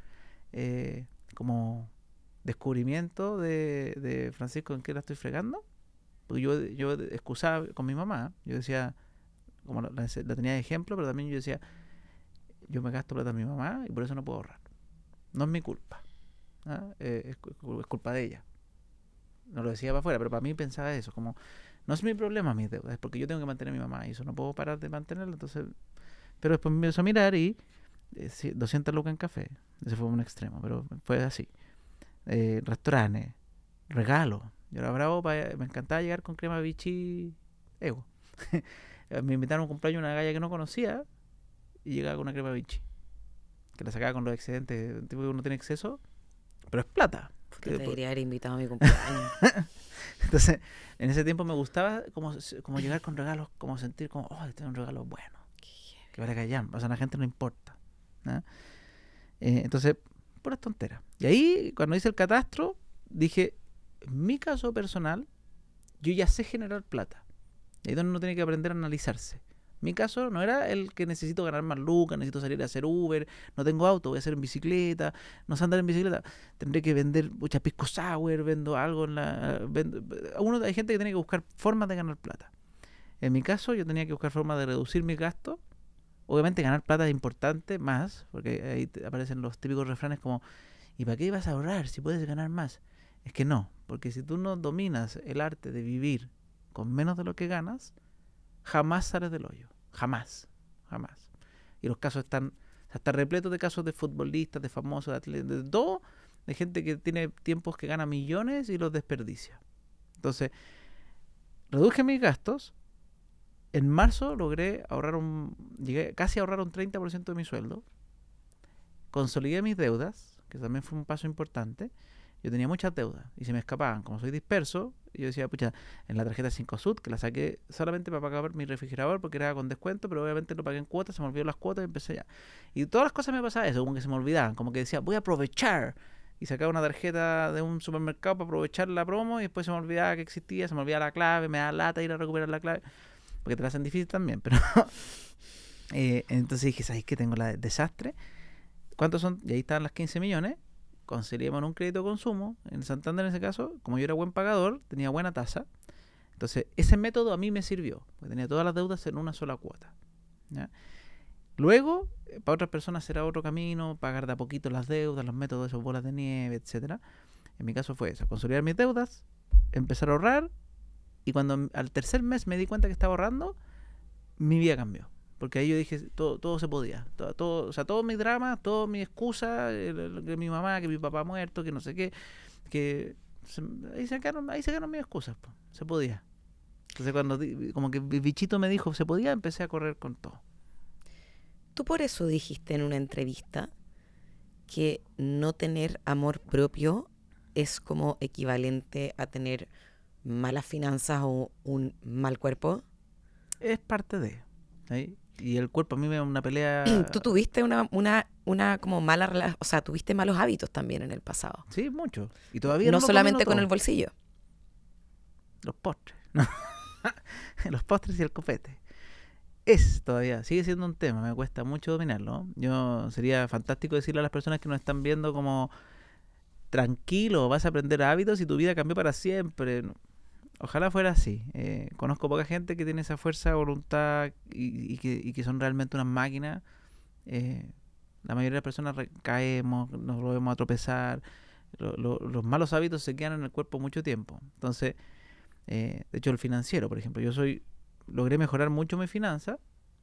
como descubrimiento de Francisco, en qué la estoy fregando. Porque yo excusaba con mi mamá, yo decía, como la tenía de ejemplo, pero también yo decía, yo me gasto plata a mi mamá y por eso no puedo ahorrar. No es mi culpa. Es culpa de ella. No lo decía para afuera, pero para mí pensaba eso, como, no es mi problema mis deudas, es porque yo tengo que mantener a mi mamá y eso no puedo parar de mantenerla, entonces... Pero después me empezó a mirar y 200 lucas en café, ese fue un extremo, pero fue así. Restaurantes, regalos. Yo era bravo, me encantaba llegar con crema Vichy Ego. Me invitaron a un cumpleaños una galla que no conocía y llegaba con una crema Vichy, que la sacaba con los excedentes, tipo que uno tiene exceso, pero es plata. Porque te debería haber invitado a mi cumpleaños. Entonces, en ese tiempo me gustaba como llegar con regalos, como sentir como, oh, este es un regalo bueno, que vale callar, o sea, a la gente no importa. Entonces, puras tonteras. Y ahí, cuando hice el catastro, dije, en mi caso personal, yo ya sé generar plata. Y ahí es donde uno tiene que aprender a analizarse. Mi caso no era el que necesito ganar más lucas, necesito salir a hacer Uber, no tengo auto, voy a hacer en bicicleta, no sé andar en bicicleta, tendré que vender muchas pisco sour, vendo algo en hay gente que tiene que buscar formas de ganar plata. En mi caso yo tenía que buscar formas de reducir mis gastos. Obviamente ganar plata es importante más, porque ahí aparecen los típicos refranes como, ¿y para qué vas a ahorrar si puedes ganar más? Es que no, porque si tú no dominas el arte de vivir con menos de lo que ganas, jamás sales del hoyo. Jamás. Y los casos están repletos de casos de futbolistas, de famosos, de atletas, de todo, de gente que tiene tiempos que gana millones y los desperdicia. Entonces, reduje mis gastos. En marzo logré llegué casi a ahorrar un 30% de mi sueldo. Consolidé mis deudas, que también fue un paso importante. Yo tenía muchas deudas y se me escapaban. Como soy disperso, yo decía, pucha, en la tarjeta 5Sud, que la saqué solamente para pagar mi refrigerador porque era con descuento, pero obviamente lo pagué en cuotas, se me olvidó las cuotas y empecé ya. Y todas las cosas me pasaba eso, como que se me olvidaban, como que decía, voy a aprovechar. Y sacaba una tarjeta de un supermercado para aprovechar la promo y después se me olvidaba que existía, se me olvidaba la clave, me da lata ir a recuperar la clave, porque te la hacen difícil también, pero... entonces dije, ¿sabes qué? Tengo la desastre. ¿Cuántos son? Y ahí estaban las 15 millones. Conciliamos un crédito de consumo. En Santander, en ese caso, como yo era buen pagador, tenía buena tasa. Entonces, ese método a mí me sirvió, porque tenía todas las deudas en una sola cuota. ¿Ya? Luego, para otras personas será otro camino, pagar de a poquito las deudas, los métodos de esos bolas de nieve, etcétera. En mi caso fue eso, consolidar mis deudas, empezar a ahorrar, y cuando al tercer mes me di cuenta que estaba ahorrando, mi vida cambió. Porque ahí yo dije, todo se podía. O sea, todo mi drama, toda mi excusa, que mi mamá, que mi papá muerto, que no sé qué, ahí sacaron mis excusas, po. Se podía. Entonces cuando como que mi bichito me dijo, se podía, empecé a correr con todo. Tú por eso dijiste en una entrevista que no tener amor propio es como equivalente a tener malas finanzas o un mal cuerpo. Es parte de... ¿sí? Y el cuerpo a mí me da una pelea... Tú tuviste una como mala relación, o sea, tuviste malos hábitos también en el pasado. Sí, mucho. Y todavía no solamente con el bolsillo. Los postres. Los postres y el copete. Sigue siendo un tema, me cuesta mucho dominarlo. Sería fantástico decirle a las personas que nos están viendo como, tranquilo, vas a aprender hábitos y tu vida cambió para siempre. Ojalá fuera así. Conozco poca gente que tiene esa fuerza de voluntad y que son realmente unas máquinas. La mayoría de las personas caemos, nos volvemos a tropezar. Los malos hábitos se quedan en el cuerpo mucho tiempo. Entonces, De hecho, el financiero, por ejemplo, logré mejorar mucho mi finanza,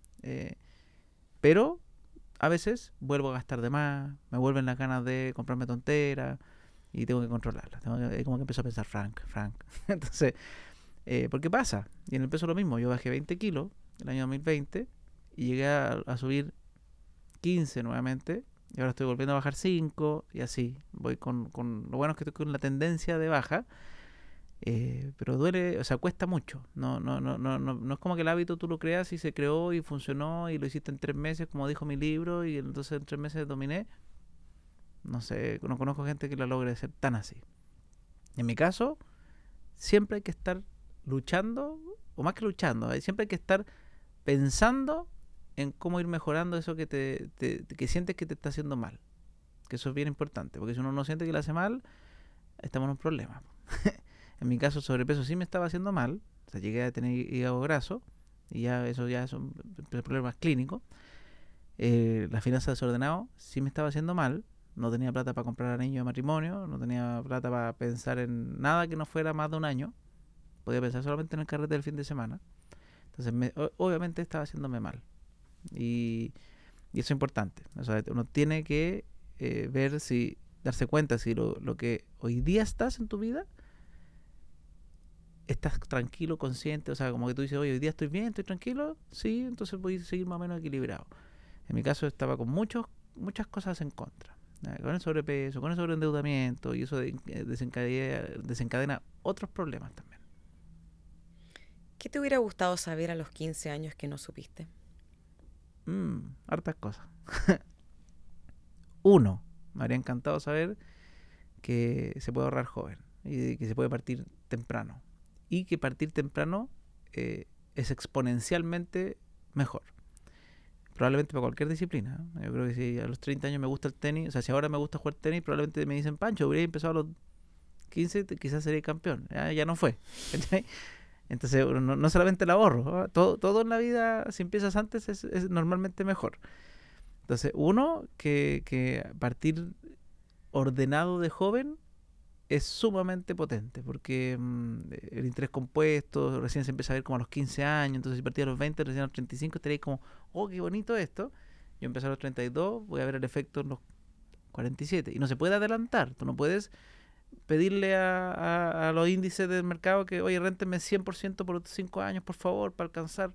pero a veces vuelvo a gastar de más, me vuelven las ganas de comprarme tonteras y tengo que controlarlas. Como que empiezo a pensar, Frank. Entonces, ¿por qué pasa? Y en el peso lo mismo, yo bajé 20 kilos el año 2020 y llegué a subir 15 nuevamente y ahora estoy volviendo a bajar 5 y así. Voy lo bueno es que estoy con la tendencia de baja, pero duele, o sea, cuesta mucho. No es como que el hábito tú lo creas y se creó y funcionó y lo hiciste en 3 meses, como dijo mi libro, y entonces en 3 meses dominé. No sé, no conozco gente que lo logre hacer tan así. En mi caso, siempre hay que estar luchando, o más que luchando, siempre hay que estar pensando en cómo ir mejorando eso que sientes que te está haciendo mal. Que eso es bien importante, porque si uno no siente que le hace mal, estamos en un problema. En mi caso, el sobrepeso sí me estaba haciendo mal, o sea, llegué a tener hígado graso, y eso ya es un problema clínico. La finanza desordenada sí me estaba haciendo mal, no tenía plata para comprar anillo de matrimonio, no tenía plata para pensar en nada que no fuera más de un año, podía pensar solamente en el carrete del fin de semana. Entonces, obviamente estaba haciéndome mal. Y eso es importante. O sea, uno tiene que darse cuenta si lo que hoy día estás en tu vida, estás tranquilo, consciente. O sea, como que tú dices, oye, hoy día estoy bien, estoy tranquilo. Sí, entonces voy a seguir más o menos equilibrado. En mi caso estaba con muchas cosas en contra. Con el sobrepeso, con el sobreendeudamiento, y eso desencadena otros problemas también. ¿Qué te hubiera gustado saber a los 15 años que no supiste? Hartas cosas. Uno, me habría encantado saber que se puede ahorrar joven y que se puede partir temprano. Y que partir temprano es exponencialmente mejor. Probablemente para cualquier disciplina. Yo creo que si a los 30 años me gusta el tenis, o sea, si ahora me gusta jugar tenis, probablemente me dicen, Pancho, hubiera empezado a los 15, quizás sería campeón. Ya no fue. Entonces, no solamente el ahorro, ¿no? Todo en la vida, si empiezas antes, es normalmente mejor. Entonces, uno, que partir ordenado de joven es sumamente potente, porque el interés compuesto recién se empieza a ver como a los 15 años, entonces si partía a los 20, recién a los 35, estaréis como, oh, qué bonito esto. Yo empecé a los 32, voy a ver el efecto en los 47, y no se puede adelantar, tú no puedes pedirle a los índices del mercado que, oye, réntenme 100% por 5 años, por favor, para alcanzar.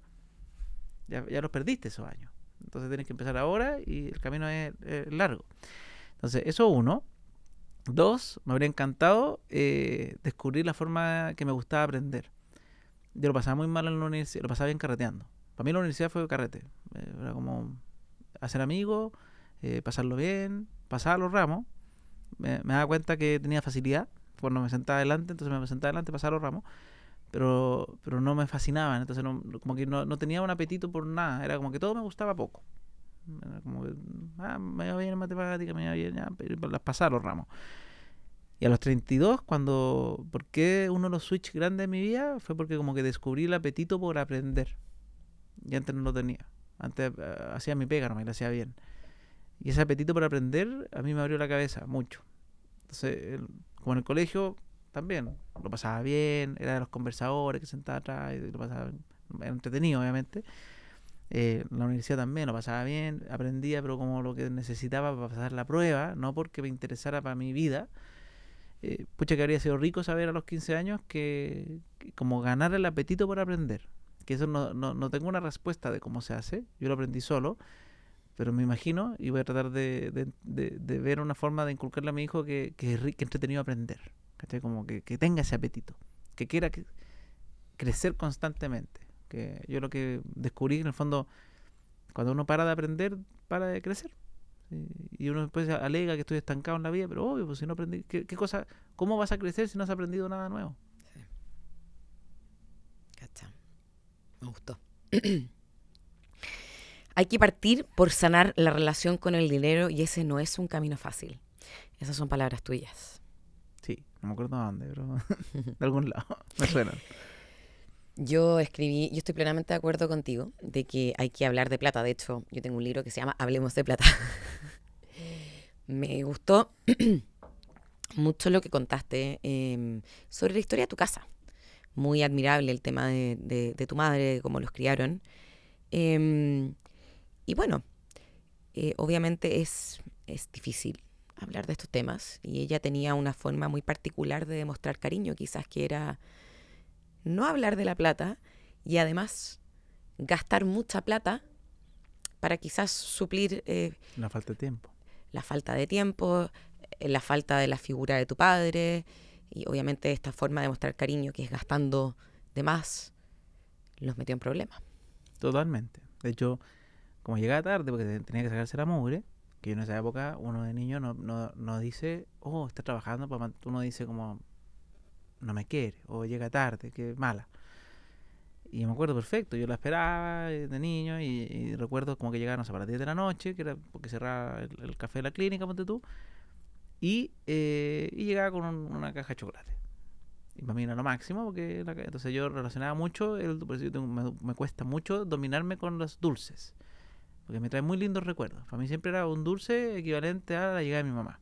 Ya los perdiste esos años. Entonces tienes que empezar ahora y el camino es largo. Entonces, eso uno. Dos, me habría encantado descubrir la forma que me gustaba aprender. Yo lo pasaba muy mal en la universidad, lo pasaba bien carreteando. Para mí la universidad fue carrete. Era como hacer amigos, pasarlo bien, pasar los ramos. Me daba cuenta que tenía facilidad cuando me sentaba adelante, entonces me sentaba adelante, pasaba los ramos, pero no me fascinaban, entonces como que no tenía un apetito por nada, era como que todo me gustaba poco. Era como que, me iba bien en matemáticas, me iba bien, ya, pero las pasaba los ramos. Y a los 32, ¿por qué uno de los switch grandes de mi vida? Fue porque como que descubrí el apetito por aprender. Y antes no lo tenía. Antes hacía mi pega, no me la hacía bien. Y ese apetito por aprender a mí me abrió la cabeza mucho. Entonces, como en el colegio, también lo pasaba bien, era de los conversadores que sentaba atrás, y lo pasaba, era entretenido, obviamente. La universidad también lo pasaba bien, aprendía, pero como lo que necesitaba para pasar la prueba, no porque me interesara para mi vida. Pucha, que habría sido rico saber a los 15 años que como ganar el apetito por aprender. Que eso no tengo una respuesta de cómo se hace, yo lo aprendí solo, pero me imagino y voy a tratar de ver una forma de inculcarle a mi hijo que es entretenido aprender, ¿cachai? Como que tenga ese apetito, que quiera crecer constantemente. Que yo lo que descubrí en el fondo, cuando uno para de aprender, para de crecer. ¿Sí? Y uno después alega que estoy estancado en la vida, pero obvio, pues si no aprendí, ¿qué cosa? ¿Cómo vas a crecer si no has aprendido nada nuevo? Sí. Cacha. Me gustó. Hay que partir por sanar la relación con el dinero y ese no es un camino fácil. Esas son palabras tuyas. Sí, no me acuerdo de dónde, pero de algún lado me suenan. Yo estoy plenamente de acuerdo contigo de que hay que hablar de plata. De hecho, yo tengo un libro que se llama Hablemos de plata. Me gustó mucho lo que contaste sobre la historia de tu casa. muy admirable el tema de tu madre, de cómo los criaron. Y bueno, obviamente es difícil hablar de estos temas y ella tenía una forma muy particular de demostrar cariño, quizás que era no hablar de la plata y además gastar mucha plata para quizás suplir La falta de tiempo. la falta de tiempo, la falta de la figura de tu padre y obviamente esta forma de mostrar cariño que es gastando de más los metió en problemas. Totalmente. De hecho, como llegaba tarde porque tenía que sacarse la mugre, que en esa época uno de niño no dice, oh, está trabajando, uno dice como, no me quiere, o llega tarde, que mala. Y me acuerdo perfecto, yo la esperaba de niño y recuerdo como que llegaba, no sé, para las 10 de la noche, que era porque cerraba el café de la clínica, ponte tú, y llegaba con una caja de chocolate. Y para mí era lo máximo, porque entonces yo relacionaba mucho, por eso me cuesta mucho dominarme con los dulces, porque me trae muy lindos recuerdos. Para mí siempre era un dulce equivalente a la llegada de mi mamá.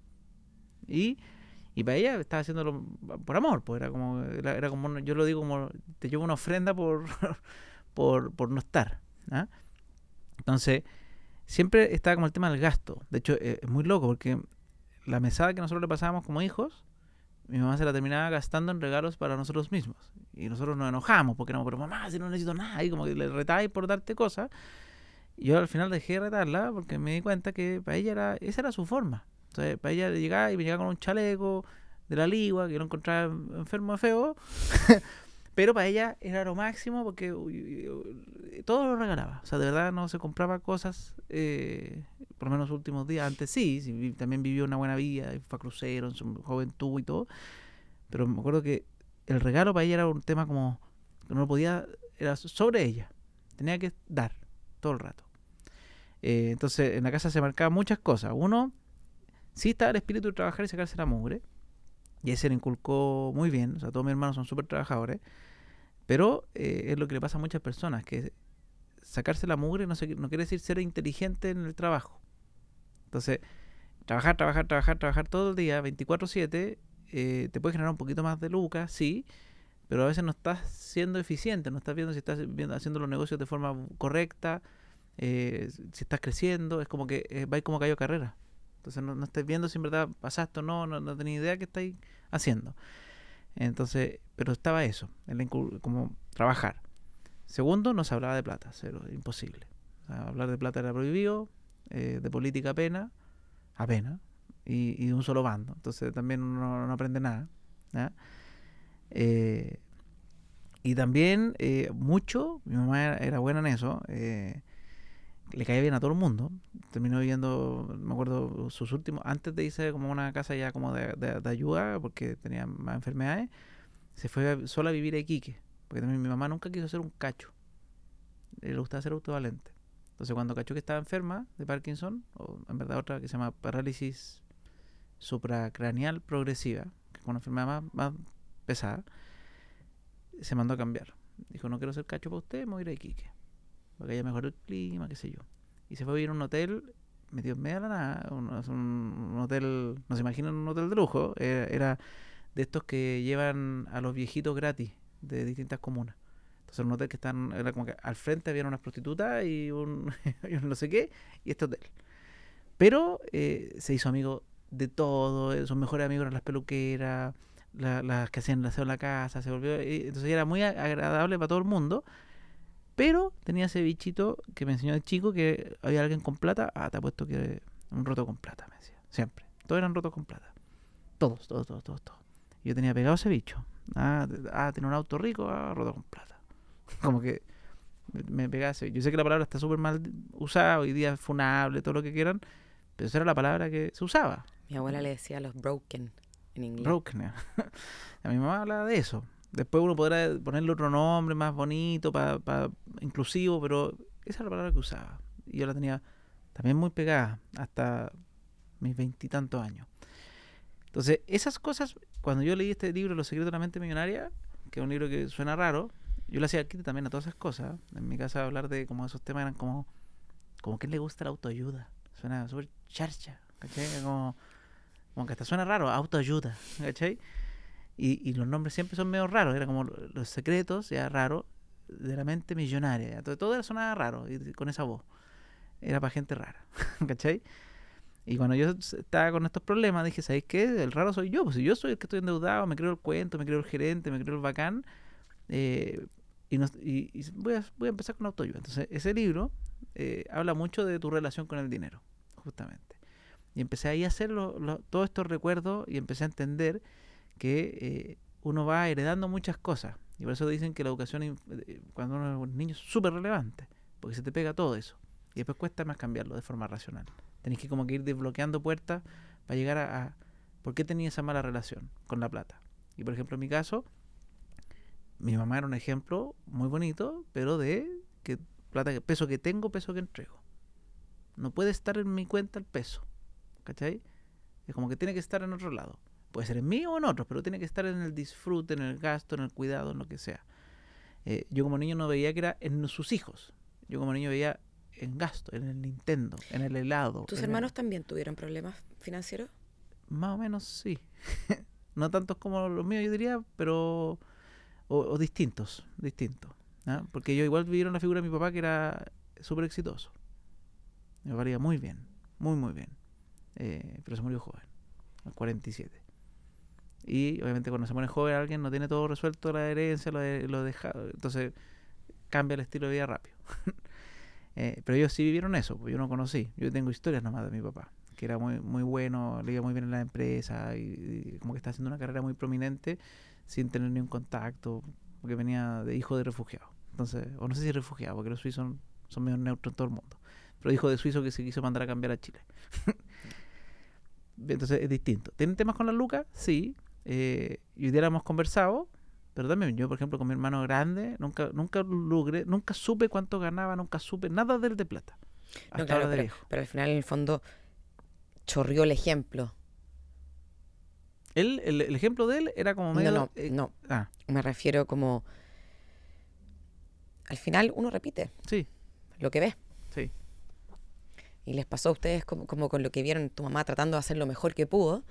Y para ella estaba haciéndolo por amor, pues era como, yo lo digo como, te llevo una ofrenda por, por no estar. ¿Ah? Entonces, siempre estaba como el tema del gasto. De hecho, es muy loco, porque la mesada que nosotros le pasábamos como hijos, mi mamá se la terminaba gastando en regalos para nosotros mismos. Y nosotros nos enojamos, porque éramos, pero mamá, si no necesito nada, y como que le retáis por darte cosas. Y yo al final dejé de retarla, porque me di cuenta que para ella esa era su forma. Entonces, para ella llegaba y me llegaba con un chaleco de la Ligua, que yo lo encontraba enfermo de feo, pero para ella era lo máximo porque todo lo regalaba. O sea, de verdad no se compraba cosas, por lo menos los últimos días. Antes sí, también vivió una buena vida, fue a crucero en su juventud y todo, pero me acuerdo que el regalo para ella era un tema como que no lo podía, era sobre ella, tenía que dar todo el rato. Entonces en la casa se marcaban muchas cosas. Uno, sí estaba el espíritu de trabajar y sacarse la mugre, y ese le inculcó muy bien. O sea, todos mis hermanos son súper trabajadores, pero es lo que le pasa a muchas personas, que sacarse la mugre no quiere decir ser inteligente en el trabajo. Entonces, trabajar todo el día, 24/7, te puede generar un poquito más de lucas, sí, pero a veces no estás siendo eficiente, no estás viendo si estás haciendo los negocios de forma correcta, si estás creciendo, es como que vais como cayó carrera. Entonces no estáis viendo si en verdad pasaste o no tenéis idea qué estáis haciendo. Entonces, pero estaba eso, como trabajar. Segundo, no se hablaba de plata, cero, imposible. O sea, hablar de plata era prohibido, de política apenas, y de un solo bando. Entonces también uno no aprende nada. ¿Ya? Y también mucho, mi mamá era buena en eso, le caía bien a todo el mundo. Terminó viviendo, me acuerdo, sus últimos, antes de irse como a una casa ya como de ayuda, porque tenía más enfermedades, se fue sola a vivir a Iquique, porque también mi mamá nunca quiso hacer un cacho, le gustaba ser autovalente. Entonces cuando cachó que estaba enferma de Parkinson, o en verdad otra que se llama parálisis supracraneal progresiva, que es una enfermedad más pesada, se mandó a cambiar. Dijo, no quiero hacer cacho para usted, me voy a ir a Iquique, porque allá mejoró el clima, qué sé yo. Y se fue a vivir en un hotel metido en medio de la nada, un hotel, no se imaginan un hotel de lujo, era de estos que llevan a los viejitos gratis de distintas comunas. Entonces un hotel que era como que al frente había unas prostitutas y un, y un no sé qué, y este hotel. Pero se hizo amigo de todo, sus mejores amigos eran las peluqueras, las que hacían el aseo en la casa, se volvió, entonces era muy agradable para todo el mundo. Pero tenía ese bichito que me enseñó de chico, que había alguien con plata. Ah, te apuesto que un roto con plata, me decía. Siempre. Todos eran rotos con plata. Todos. Yo tenía pegado ese bicho. Tiene un auto rico, roto con plata. Como que me pegaba ese bicho. Yo sé que la palabra está súper mal usada, hoy día es funable, todo lo que quieran, pero esa era la palabra que se usaba. Mi abuela le decía los broken en inglés. Broken. A mi mamá hablaba de eso. Después uno podrá ponerle otro nombre más bonito, inclusivo, pero esa era la palabra que usaba. Y yo la tenía también muy pegada hasta mis 20 y tantos años. Entonces, esas cosas, cuando yo leí este libro, Los secretos de la mente millonaria, que es un libro que suena raro, yo le hacía quite también a todas esas cosas. En mi casa hablar de como esos temas eran como que le gusta la autoayuda. Suena súper charcha, ¿cachai? Como que hasta suena raro, autoayuda, ¿cachai? Y los nombres siempre son medio raros, era como los secretos, ya raro, de la mente millonaria. Ya. Todo sonaba raro y con esa voz. Era para gente rara, ¿cachai? Y cuando yo estaba con estos problemas, dije, ¿sabéis qué? El raro soy yo. Pues si yo soy el que estoy endeudado, me creo el cuento, me creo el gerente, me creo el bacán. Y voy a empezar con autoayuda. Entonces, ese libro habla mucho de tu relación con el dinero, justamente. Y empecé ahí a hacer todos estos recuerdos y empecé a entender que uno va heredando muchas cosas. Y por eso dicen que la educación cuando uno es un niño es súper relevante, porque se te pega todo eso. Y después cuesta más cambiarlo de forma racional. Tenés que como que ir desbloqueando puertas para llegar a por qué tenía esa mala relación con la plata. Y por ejemplo en mi caso, mi mamá era un ejemplo muy bonito, pero de que plata, peso que tengo, peso que entrego. No puede estar en mi cuenta el peso, ¿cachai? Es como que tiene que estar en otro lado. Puede ser en mí o en otros, pero tiene que estar en el disfrute, en el gasto, en el cuidado, en lo que sea. Yo como niño no veía que era en sus hijos. Yo como niño veía en gasto, en el Nintendo, en el helado. ¿Tus hermanos también tuvieron problemas financieros? Más o menos sí. No tantos como los míos, yo diría, pero o distintos. ¿Ah? Porque ellos igual vivieron la figura de mi papá, que era súper exitoso. Me parecía muy bien, muy bien. Pero se murió joven, a 47. Y obviamente cuando se muere joven alguien no tiene todo resuelto, la herencia, lo deja, entonces cambia el estilo de vida rápido. Pero ellos sí vivieron eso, pues yo no conocí. Yo tengo historias nomás de mi papá, que era muy bueno, le iba muy bien en la empresa y como que está haciendo una carrera muy prominente sin tener ni un contacto, porque venía de hijo de refugiado. Entonces, o no sé si refugiado, porque los suizos son medio neutros en todo el mundo, pero hijo de suizo que se quiso mandar a cambiar a Chile. Entonces es distinto. ¿Tienen temas con las lucas? Sí. Y hoy día hemos conversado, pero también yo, por ejemplo, con mi hermano grande, nunca logré, nunca supe cuánto ganaba, nunca supe nada del de plata. No, claro, pero al final, en el fondo, chorrió el ejemplo. El ejemplo de él era como medio... No. Me refiero como... Al final uno repite. Sí. Lo que ve. Sí. Y les pasó a ustedes como con lo que vieron tu mamá tratando de hacer lo mejor que pudo.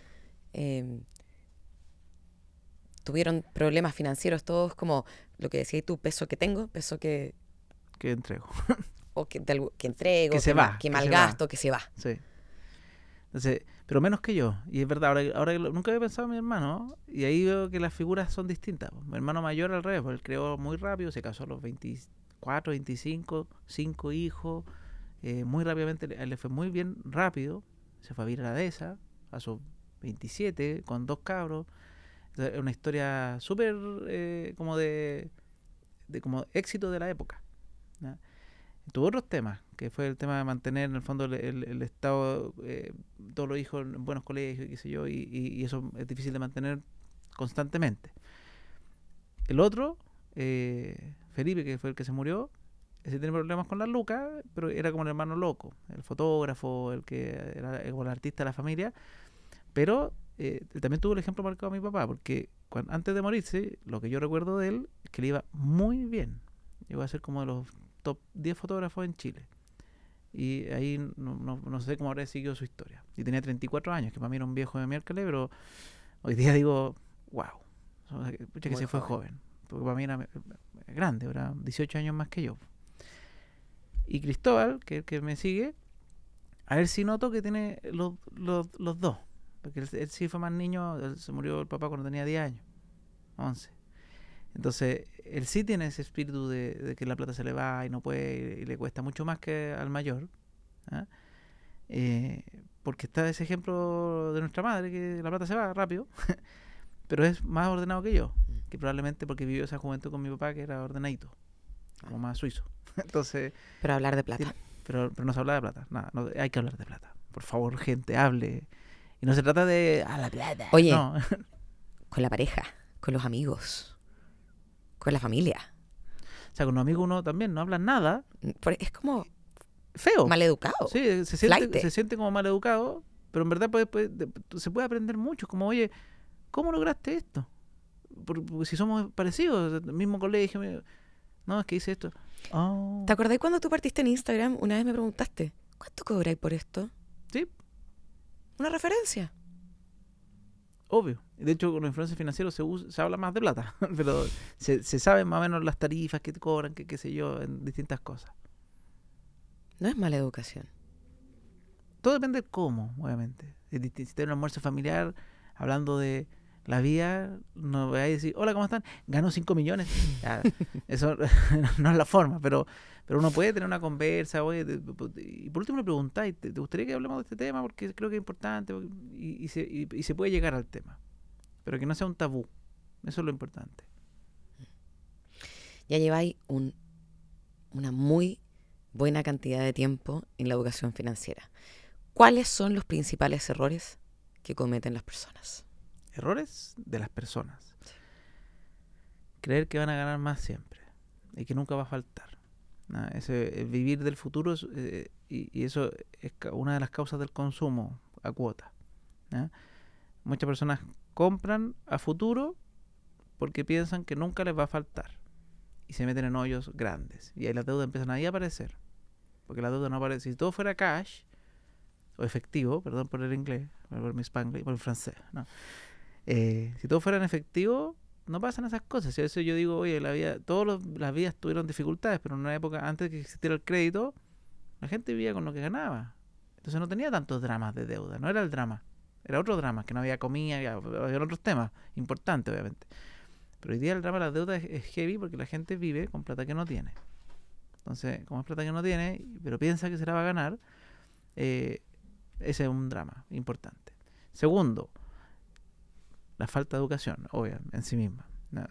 Tuvieron problemas financieros todos, como lo que decías tú, peso que tengo, peso que entrego. O que entrego, que malgasto, que se va. Sí. Entonces, pero menos que yo. Y es verdad, ahora nunca había pensado en mi hermano, y ahí veo que las figuras son distintas. Mi hermano mayor al revés, porque él creó muy rápido, se casó a los 24, 25, 5 hijos, muy rápidamente, él le fue muy bien rápido, se fue a vivir a la dehesa a sus 27, con 2 cabros. Entonces, es una historia súper como de como éxito de la época, ¿no? Tuvo otros temas, que fue el tema de mantener en el fondo el estado, todos los hijos en buenos colegios, qué sé yo, y eso es difícil de mantener constantemente. El otro, Felipe, que fue el que se murió, ese tiene problemas con las lucas, pero era como el hermano loco, el fotógrafo, el que era el artista de la familia, pero también tuvo el ejemplo marcado a mi papá, porque antes de morirse, lo que yo recuerdo de él es que le iba muy bien. Llegó a ser como de los top 10 fotógrafos en Chile. Y ahí no sé cómo habrá seguido su historia. Y tenía 34 años, que para mí era un viejo de miércoles, pero hoy día digo, wow, pucha que se fue joven. Porque para mí era grande, era 18 años más que yo. Y Cristóbal, que me sigue, a ver si noto que tiene los dos. Porque él sí fue más niño, se murió el papá cuando tenía 10 años, 11. Entonces, él sí tiene ese espíritu de que la plata se le va y no puede, y le cuesta mucho más que al mayor, ¿ah? Porque está ese ejemplo de nuestra madre, que la plata se va rápido, pero es más ordenado que yo, que probablemente porque vivió esa juventud con mi papá, que era ordenadito, como más suizo. Entonces, pero hablar de plata. Pero no se habla de plata, nada, no, hay que hablar de plata. Por favor, gente, hable. Y no se trata de la plata. Oye, no. Con la pareja, con los amigos, con la familia. O sea, con un amigo uno también no habla nada. Es como feo. Maleducado. Sí, se siente como maleducado, pero en verdad se puede aprender mucho. Como, oye, ¿cómo lograste esto? Porque si somos parecidos, mismo colegio, no, es que hice esto. Oh. ¿Te acordás cuando tú partiste en Instagram? Una vez me preguntaste, ¿cuánto cobráis por esto? Sí. Una referencia. Obvio. De hecho, con los influencers financieros se habla más de plata, pero se saben más o menos las tarifas que te cobran, que qué sé yo, en distintas cosas. No es mala educación. Todo depende de cómo, obviamente. Si tienes un almuerzo familiar hablando de la vida, no vais a decir, hola, ¿cómo están? Ganó 5 millones. Ya, eso no es la forma, pero uno puede tener una conversa, oye, y por último le preguntáis, ¿te gustaría que hablemos de este tema? Porque creo que es importante y se puede llegar al tema, pero que no sea un tabú. Eso es lo importante. Ya lleváis una muy buena cantidad de tiempo en la educación financiera. ¿Cuáles son los principales errores que cometen las personas? Errores de las personas. Creer que van a ganar más siempre y que nunca va a faltar. Vivir del futuro y eso es una de las causas del consumo a cuota. Muchas personas compran a futuro porque piensan que nunca les va a faltar y se meten en hoyos grandes y ahí las deudas empiezan ahí a aparecer, porque la deuda no aparece. Si todo fuera cash o efectivo, perdón por el inglés, por mi spanglish, por el francés, no. Si todo fuera en efectivo, no pasan esas cosas. Y a veces yo digo, oye, las vidas tuvieron dificultades, pero en una época antes de que existiera el crédito, la gente vivía con lo que ganaba. Entonces no tenía tantos dramas de deuda, no era el drama, era otro drama, que no había comida, había otros temas importantes, obviamente. Pero hoy día el drama de las deudas es heavy porque la gente vive con plata que no tiene. Entonces, como es plata que no tiene, pero piensa que se la va a ganar, ese es un drama importante. Segundo, la falta de educación, obvio, en sí misma.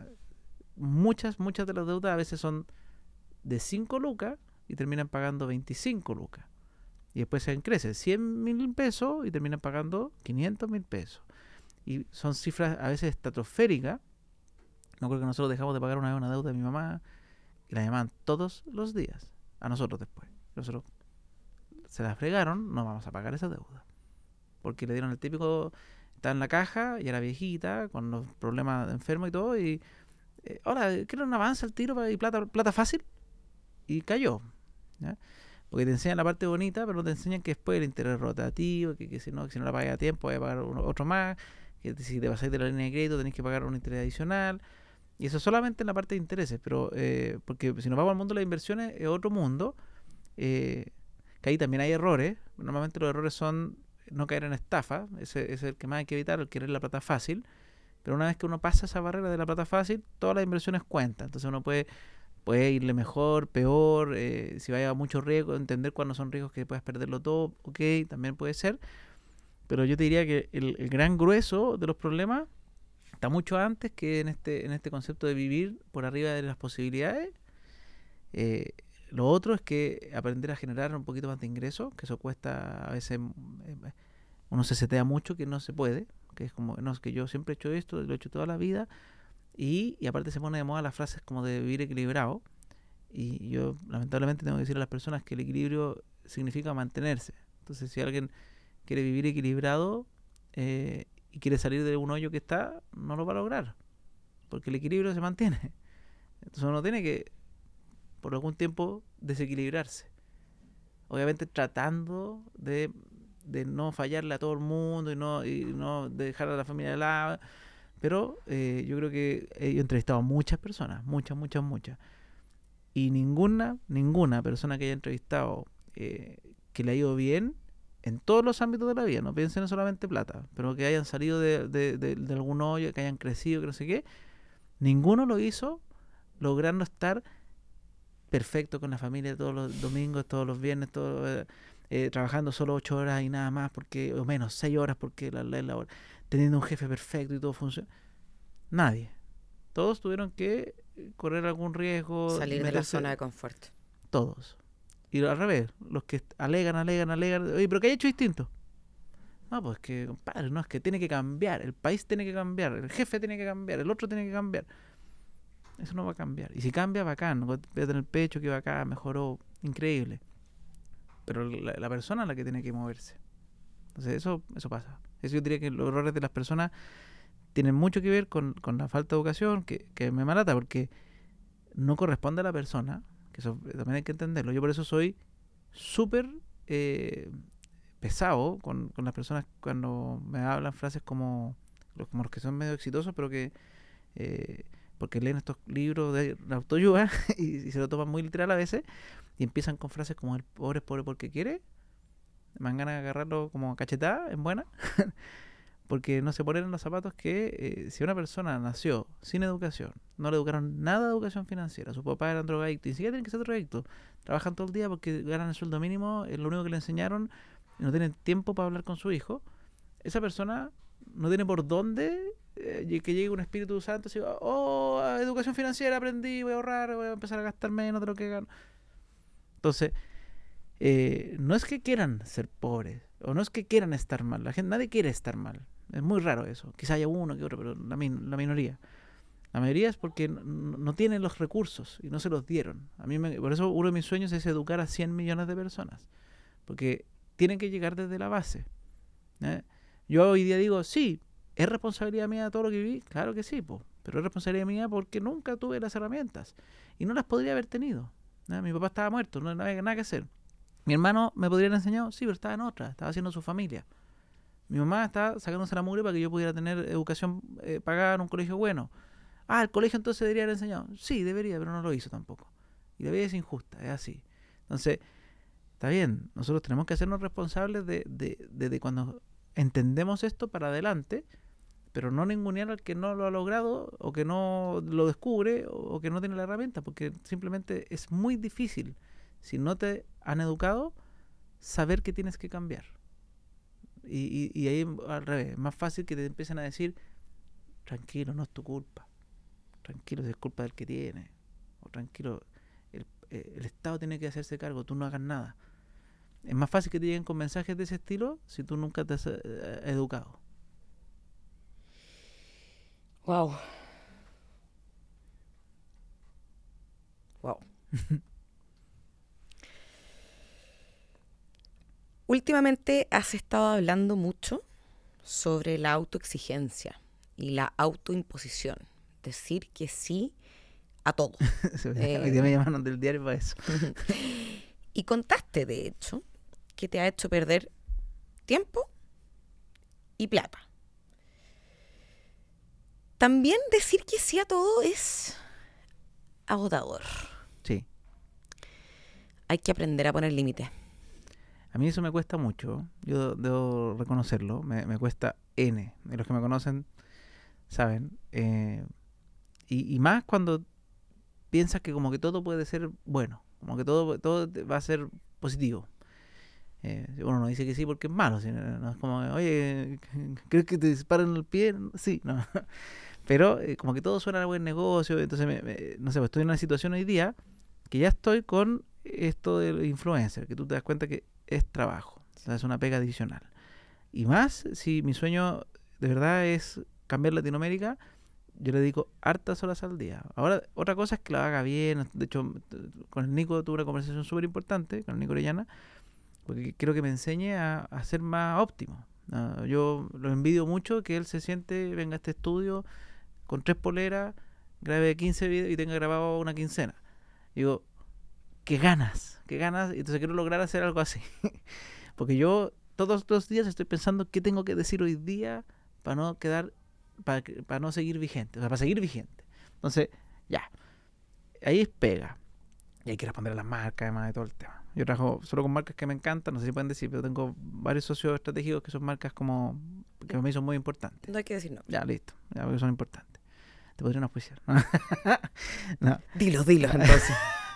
Muchas de las deudas a veces son de 5 lucas y terminan pagando 25 lucas. Y después se crece 100.000 pesos y terminan pagando 500.000 pesos. Y son cifras a veces estratosféricas. Me acuerdo que nosotros dejamos de pagar una vez una deuda de mi mamá y la llamaban todos los días a nosotros después. Nosotros se la fregaron, no vamos a pagar esa deuda. Porque le dieron el típico, está en la caja y era viejita, con los problemas de enfermo y todo, y ahora quiero un avance al tiro y plata fácil, y cayó. ¿Ya? Porque te enseñan la parte bonita, pero no te enseñan que después el interés rotativo, que si no la pagas a tiempo, vas a pagar otro más, que si te vas a ir de la línea de crédito tenés que pagar un interés adicional. Y eso solamente en la parte de intereses, pero porque si nos vamos al mundo de las inversiones es otro mundo, que ahí también hay errores. Normalmente los errores son no caer en estafa, ese es el que más hay que evitar, el querer la plata fácil, pero una vez que uno pasa esa barrera de la plata fácil, todas las inversiones cuentan, entonces uno puede irle mejor, peor, si vaya a mucho riesgo, entender cuándo son riesgos que puedes perderlo todo, ok, también puede ser, pero yo te diría que el gran grueso de los problemas está mucho antes que en este concepto de vivir por arriba de las posibilidades. Lo otro es que aprender a generar un poquito más de ingresos, que eso cuesta a veces, uno se setea mucho que no se puede, que es como, no, es que yo siempre he hecho esto, lo he hecho toda la vida, y aparte se pone de moda las frases como de vivir equilibrado, y yo lamentablemente tengo que decir a las personas que el equilibrio significa mantenerse. Entonces si alguien quiere vivir equilibrado y quiere salir de un hoyo que está, no lo va a lograr, porque el equilibrio se mantiene. Entonces uno tiene que por algún tiempo desequilibrarse, obviamente tratando de no fallarle a todo el mundo y no dejar a la familia de lado, pero yo creo que he entrevistado a muchas personas, muchas, y ninguna persona que haya entrevistado que le ha ido bien en todos los ámbitos de la vida, no piensen en solamente plata, pero que hayan salido de algún hoyo, que hayan crecido, que no sé qué, ninguno lo hizo logrando estar perfecto con la familia todos los domingos, todos los viernes, trabajando solo 8 horas y nada más, o menos, 6 horas porque la hora, teniendo un jefe perfecto y todo funciona. Nadie. Todos tuvieron que correr algún riesgo. Salir de la zona de confort. Todos. Y al revés, los que alegan, oye, pero ¿qué hay hecho distinto? No, pues que, compadre, no, es que tiene que cambiar, el país tiene que cambiar, el jefe tiene que cambiar, el otro tiene que cambiar. Eso no va a cambiar. Y si cambia, bacán, pégate en el pecho, que bacán, mejoró, increíble. Pero la persona es la que tiene que moverse. Entonces eso pasa. Eso yo diría que los errores de las personas tienen mucho que ver con la falta de educación, que me malata, porque no corresponde a la persona, que eso también hay que entenderlo. Yo por eso soy súper pesado con las personas cuando me hablan frases como como los que son medio exitosos, pero que porque leen estos libros de autoayuda y se lo toman muy literal a veces y empiezan con frases como el pobre es pobre porque quiere. Me dan ganas de agarrarlo como cachetada, en buena, porque no se ponen en los zapatos que si una persona nació sin educación, no le educaron nada de educación financiera, sus papás eran drogadictos, y ni siquiera tienen que ser drogadictos, trabajan todo el día porque ganan el sueldo mínimo, es lo único que le enseñaron, y no tienen tiempo para hablar con su hijo, esa persona no tiene por dónde que llegue un Espíritu Santo y diga, oh, educación financiera aprendí, voy a ahorrar, voy a empezar a gastar menos de lo que gano. Entonces, no es que quieran ser pobres, o no es que quieran estar mal, nadie quiere estar mal, es muy raro eso, quizá haya uno que otro, pero la minoría. La mayoría es porque no tienen los recursos y no se los dieron. Por eso uno de mis sueños es educar a 100 millones de personas, porque tienen que llegar desde la base. Yo hoy día digo, sí, ¿es responsabilidad mía todo lo que viví? Claro que sí, pero es responsabilidad mía porque nunca tuve las herramientas y no las podría haber tenido. Mi papá estaba muerto, no había nada que hacer. Mi hermano me podría haber enseñado, sí, pero estaba en otra, estaba haciendo su familia. Mi mamá estaba sacándose la mugre para que yo pudiera tener educación pagada en un colegio bueno. El colegio entonces debería haber enseñado. Sí, debería, pero no lo hizo tampoco. Y la vida es injusta, es así. Entonces, está bien, nosotros tenemos que hacernos responsables de cuando entendemos esto para adelante, pero no ningunear al que no lo ha logrado o que no lo descubre o que no tiene la herramienta, porque simplemente es muy difícil, si no te han educado, saber que tienes que cambiar. Y ahí al revés, es más fácil que te empiecen a decir, tranquilo, no es tu culpa, tranquilo, es culpa del que tiene, o tranquilo, el Estado tiene que hacerse cargo, tú no hagas nada. Es más fácil que te lleguen con mensajes de ese estilo si tú nunca te has educado. Wow. Wow. Últimamente has estado hablando mucho sobre la autoexigencia y la autoimposición. Decir que sí a todo. Hoy día me llamaron del diario para eso. Y contaste, de hecho, que te ha hecho perder tiempo y plata. También decir que sí a todo es agotador. Sí. Hay que aprender a poner límites. A mí eso me cuesta mucho, yo debo reconocerlo, me cuesta N. Y los que me conocen saben. Y más cuando piensas que como que todo puede ser bueno, como que todo va a ser positivo. Uno no dice que sí porque es malo, sino, no es como, oye, ¿crees que te disparen el pie? Sí, no. Pero como que todo suena a buen negocio, entonces no sé, pues estoy en una situación hoy día que ya estoy con esto del influencer, que tú te das cuenta que es trabajo, o sea, es una pega adicional. Y más, si mi sueño de verdad es cambiar Latinoamérica, yo le dedico hartas horas al día. Ahora, otra cosa es que lo haga bien. De hecho, con el Nico tuve una conversación súper importante, con el Nico Orellana, porque quiero que me enseñe a ser más óptimo. Yo lo envidio mucho que él se siente, venga a este estudio con 3 poleras, grabe 15 videos y tenga grabado una quincena. Digo, qué ganas, y entonces quiero lograr hacer algo así. Porque yo todos los días estoy pensando qué tengo que decir hoy día para no quedar, para no seguir vigente, o sea, para seguir vigente. Entonces, ya, ahí es pega. Y hay que responder a las marcas, además de todo el tema. Yo trabajo solo con marcas que me encantan, no sé si pueden decir, pero tengo varios socios estratégicos que son marcas como que para mí son muy importantes. No hay que decir no. Ya, listo, ya, porque son importantes. Te podrían auspiciar. No. Dilo entonces.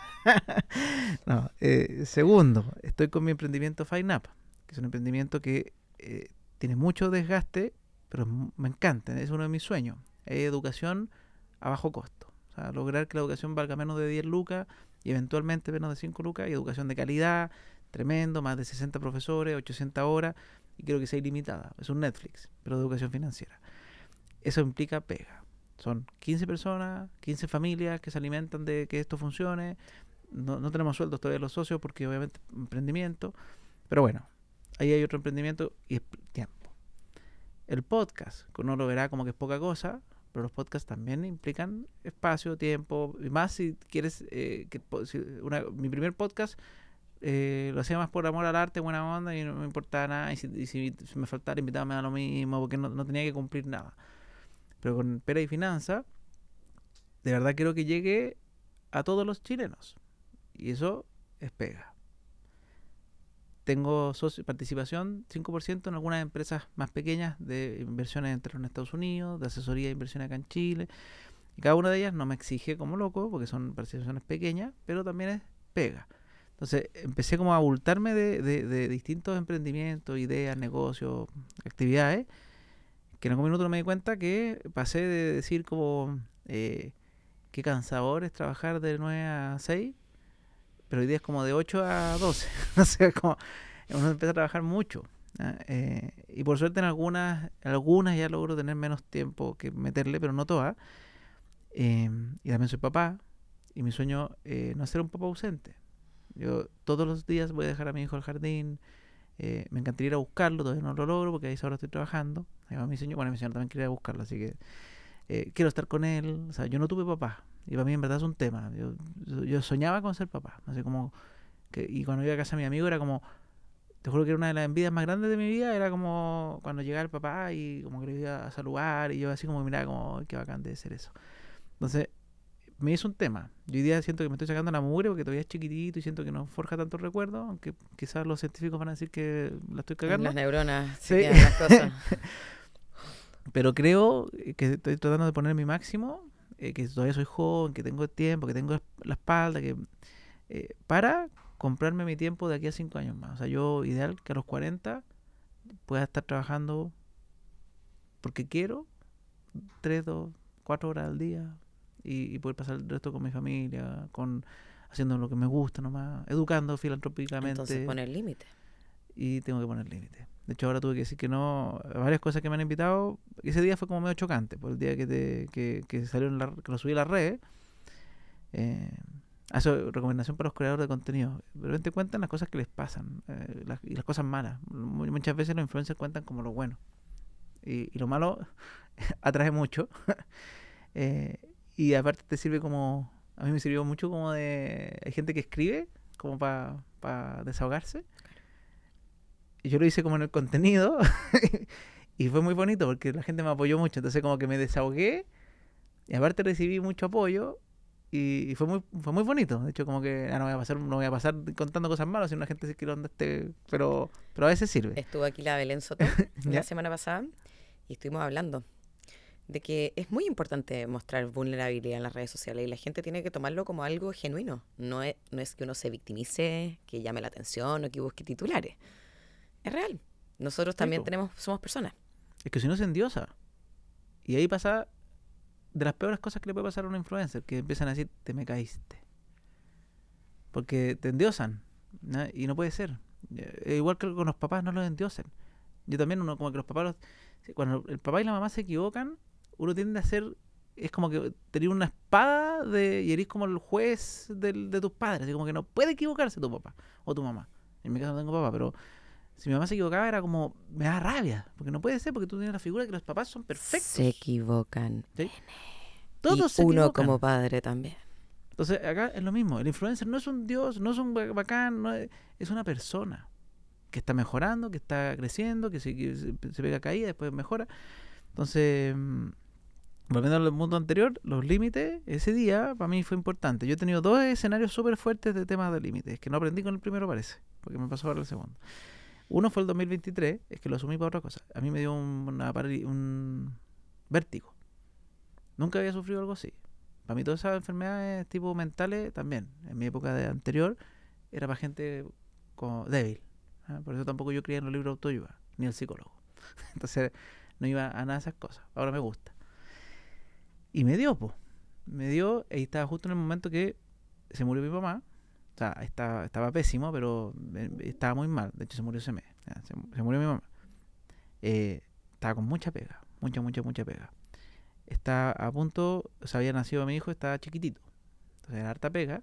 No, segundo, estoy con mi emprendimiento FineUp, que es un emprendimiento que tiene mucho desgaste, pero me encanta, es uno de mis sueños. Es educación a bajo costo. O sea, lograr que la educación valga menos de 10 lucas y eventualmente menos de 5 lucas, y educación de calidad, tremendo, más de 60 profesores, 800 horas, y creo que sea ilimitada. Es un Netflix, pero de educación financiera. Eso implica pega. Son 15 personas, 15 familias que se alimentan de que esto funcione. No tenemos sueldos todavía los socios porque obviamente emprendimiento, pero bueno, ahí hay otro emprendimiento y es tiempo. El podcast, que uno lo verá como que es poca cosa, pero los podcasts también implican espacio, tiempo, y más si quieres mi primer podcast lo hacía más por amor al arte, buena onda, y no me importaba nada, y si me faltara invitarme a lo mismo, porque no tenía que cumplir nada. Pero con Pera y Finanza, de verdad quiero que llegue a todos los chilenos. Y eso es pega. Tengo participación 5% en algunas empresas más pequeñas de inversiones en Estados Unidos, de asesoría de inversión acá en Chile. Y cada una de ellas no me exige como loco, porque son participaciones pequeñas, pero también es pega. Entonces empecé como a abultarme de distintos emprendimientos, ideas, negocios, actividades, que en algún minuto me di cuenta que pasé de decir como qué cansador es trabajar de 9 a 6, pero hoy día es como de 8 a 12. O sea, como uno empieza a trabajar mucho. Y por suerte en algunas ya logro tener menos tiempo que meterle, pero no todas. Y también soy papá, y mi sueño no es ser un papá ausente. Yo todos los días voy a dejar a mi hijo al jardín. Me encantaría ir a buscarlo, todavía no lo logro porque ahí ahora estoy trabajando. Ahí va mi señor, bueno, mi señor también quiere ir a buscarlo, así que quiero estar con él. O sea, yo no tuve papá, y para mí en verdad es un tema. Yo soñaba con ser papá, así como y cuando iba a casa de mi amigo era como, te juro que era una de las envidias más grandes de mi vida, era como cuando llegaba el papá y como que le iba a saludar, y yo así como miraba como, qué bacán de ser eso. Entonces me hizo un tema. Yo hoy día siento que me estoy sacando la mugre porque todavía es chiquitito y siento que no forja tantos recuerdos, aunque quizás los científicos van a decir que la estoy cagando. Las neuronas sí. se quedan las cosas. Pero creo que estoy tratando de poner mi máximo, que todavía soy joven, que tengo tiempo, que tengo la espalda, que para comprarme mi tiempo de aquí a 5 años más. O sea, yo ideal que a los 40 pueda estar trabajando porque quiero 3, 2, 4 horas al día y poder pasar el resto con mi familia, haciendo lo que me gusta nomás, educando filantrópicamente. Entonces poner límite. Y tengo que poner límite. De hecho, ahora tuve que decir que no a varias cosas que me han invitado. Ese día fue como medio chocante, por el día que salió que lo subí a las redes. Eso, recomendación para los creadores de contenido. De repente cuentan las cosas que les pasan y las cosas malas. Muchas veces los influencers cuentan como lo bueno. Y lo malo atrae mucho. Y aparte te sirve como... A mí me sirvió mucho como de... Hay gente que escribe como para desahogarse. Y yo lo hice como en el contenido. Y fue muy bonito porque la gente me apoyó mucho. Entonces como que me desahogué. Y aparte recibí mucho apoyo. Y fue muy bonito. De hecho, como que no voy a pasar contando cosas malas, si una gente se quiere onda pero a veces sirve. Estuvo aquí la Belén Soto la semana pasada y estuvimos hablando de que es muy importante mostrar vulnerabilidad en las redes sociales y la gente tiene que tomarlo como algo genuino. No es que uno se victimice, que llame la atención o que busque titulares. Es real. Nosotros también somos personas. Es que si no se endiosa. Y ahí pasa de las peores cosas que le puede pasar a un influencer, que empiezan a decir, te me caíste. Porque te endiosan, ¿no? Y no puede ser. Igual que con los papás, no los endiosen. Yo también, uno como que los papás, cuando el papá y la mamá se equivocan, uno tiende a ser, es como que tener una espada y eres como el juez de tus padres, así como que no puede equivocarse tu papá o tu mamá. En mi caso no tengo papá, pero si mi mamá se equivocaba era como, me da rabia, porque no puede ser, porque tú tienes la figura de que los papás son perfectos. Se equivocan. ¿Sí? Todos y se uno equivocan. como padre también. Entonces acá es lo mismo, el influencer no es un dios, no es un bacán, es una persona que está mejorando, que está creciendo, que se pega caída, después mejora. Entonces, volviendo al mundo anterior, los límites, ese día para mí fue importante. Yo he tenido 2 escenarios súper fuertes de temas de límites, que no aprendí con el primero parece, porque me pasó ahora el segundo. Uno fue el 2023, es que lo asumí para otra cosa. A mí me dio un vértigo. Nunca había sufrido algo así. Para mí todas esas enfermedades tipo mentales también, en mi época anterior, era para gente débil. Por eso tampoco yo creía en los libros de autoayuda, ni el psicólogo. Entonces no iba a nada de esas cosas. Ahora me gusta. Y me dio, y estaba justo en el momento que se murió mi mamá. O sea, estaba pésimo, pero estaba muy mal. De hecho, se murió ese mes. Se murió mi mamá. Estaba con mucha pega. Mucha pega. Está a punto, o sea, había nacido mi hijo, estaba chiquitito. Entonces era harta pega.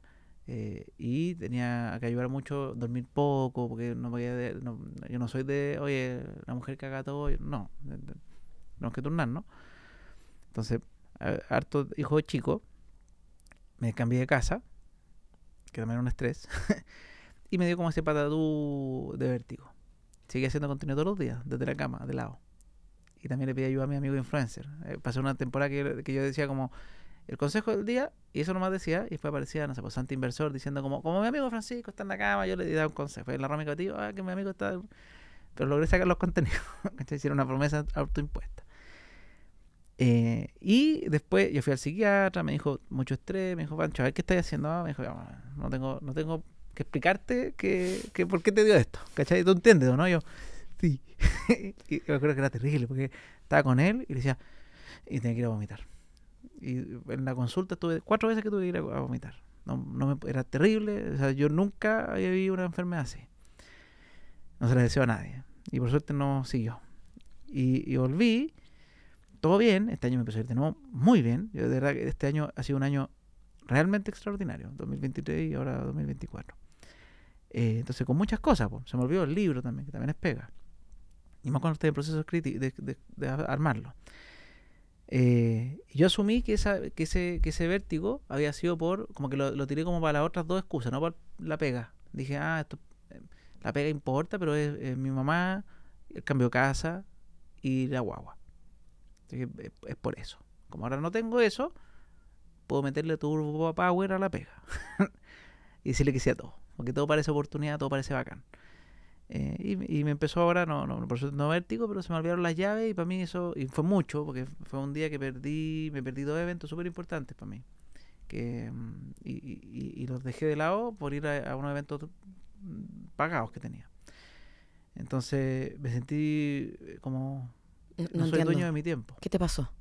Y tenía que ayudar mucho, dormir poco, porque no podía, yo no soy de, oye, la mujer que haga todo. No. Tenemos que turnar, ¿no? Entonces, harto hijo chico. Me cambié de casa, que también era un estrés, y me dio como ese patatú de vértigo. Seguí haciendo contenido todos los días, desde la cama, de lado. y también le pedí ayuda a mi amigo influencer. Pasé una temporada que yo decía como el consejo del día, y eso nomás decía, y después aparecía, no sé, pues Santi Inversor diciendo como mi amigo Francisco está en la cama, yo le daba un consejo. En la Rami Cautivo, que mi amigo está... Pero logré sacar los contenidos. Hicieron una promesa autoimpuesta. Y después yo fui al psiquiatra, me dijo mucho estrés, me dijo, Pancho, a ver qué estás haciendo. Me dijo, no tengo que explicarte que por qué te dio esto, ¿cachai? ¿Tú entiendes o no? Yo, sí. Y me acuerdo que era terrible porque estaba con él y le decía, y tenía que ir a vomitar. Y en la consulta estuve 4 veces que tuve que ir a vomitar. Era terrible, o sea, yo nunca había vivido una enfermedad así. No se la deseo a nadie. Y por suerte no siguió. Y volví, todo bien. Este año me empezó a ir de nuevo muy bien. Yo de verdad que este año ha sido un año realmente extraordinario. 2023 y ahora 2024. Entonces con muchas cosas. Se me olvidó el libro también, que también es pega. Y más cuando estoy en proceso de armarlo. Y yo asumí que ese vértigo había sido como que lo tiré como para las otras 2 excusas, no para la pega. Dije, esto, la pega importa, pero es mi mamá, el cambio de casa y la guagua. Así que es por eso. Como ahora no tengo eso, puedo meterle turbo power a la pega. Y decirle que sí a todo. Porque todo parece oportunidad, todo parece bacán. Y me empezó ahora, por suerte no vértigo, pero se me olvidaron las llaves y para mí eso, y fue mucho, porque fue un día que me perdí 2 eventos súper importantes para mí. Y los dejé de lado por ir a unos eventos pagados que tenía. Entonces me sentí como no soy dueño de mi tiempo. ¿Qué te pasó?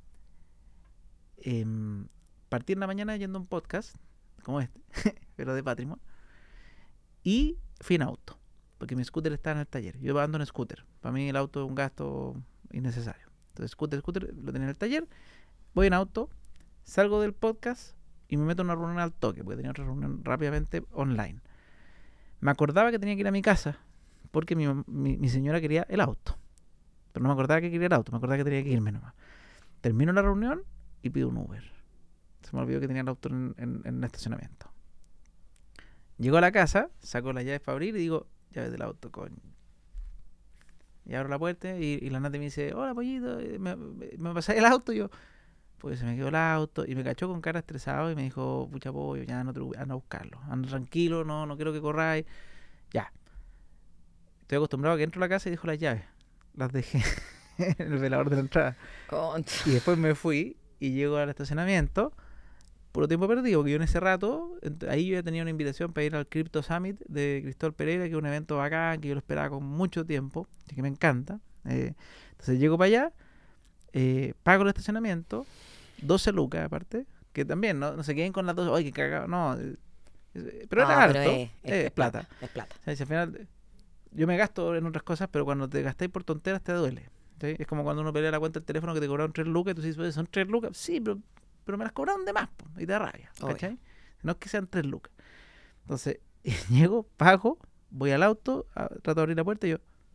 Partí en la mañana yendo a un podcast como este, pero de patrimonio, y fui en auto porque mi scooter está en el taller. Yo ando en scooter, para mí el auto es un gasto innecesario. Entonces scooter lo tenía en el taller, voy en auto, salgo del podcast y me meto en una reunión al toque, porque tenía otra reunión rápidamente online. Me acordaba que tenía que ir a mi casa porque mi señora quería el auto, pero no me acordaba que quería el auto, me acordaba que tenía que irme nomás. Termino la reunión y pido un Uber. Se me olvidó que tenía el auto en el estacionamiento. Llego a la casa, saco las llaves para abrir y digo, llaves del auto, coño. Y abro la puerta y la Nati me dice, hola pollito, me pasé el auto. Y yo, pues se me quedó el auto y me cachó con cara estresado y me dijo, pucha pollo, ya anda a buscarlo, anda tranquilo, no quiero que corráis. Ya. Estoy acostumbrado a que entro a la casa y dejo las llaves. Las dejé en el velador de la entrada. Y después me fui y llego al estacionamiento, puro tiempo perdido, porque yo en ese rato, ahí yo ya tenía una invitación para ir al Crypto Summit de Cristóbal Pereira, que es un evento bacán, que yo lo esperaba con mucho tiempo, así que me encanta. Entonces llego para allá, pago el estacionamiento, 12 lucas aparte, que también no se queden con las 12, ¡ay, qué cagado! No, pero era harto, es plata. Es plata. O sea, si al final yo me gasto en otras cosas, pero cuando te gastáis por tonteras te duele. ¿Sí? Es como cuando uno pelea la cuenta del teléfono que te cobraron 3 lucas y tú dices, son 3 lucas, sí, pero me las cobraron de más, y te da rabia, ¿cachai? No es que sean 3 lucas. Entonces, llego, pago, voy al auto, trato de abrir la puerta y yo...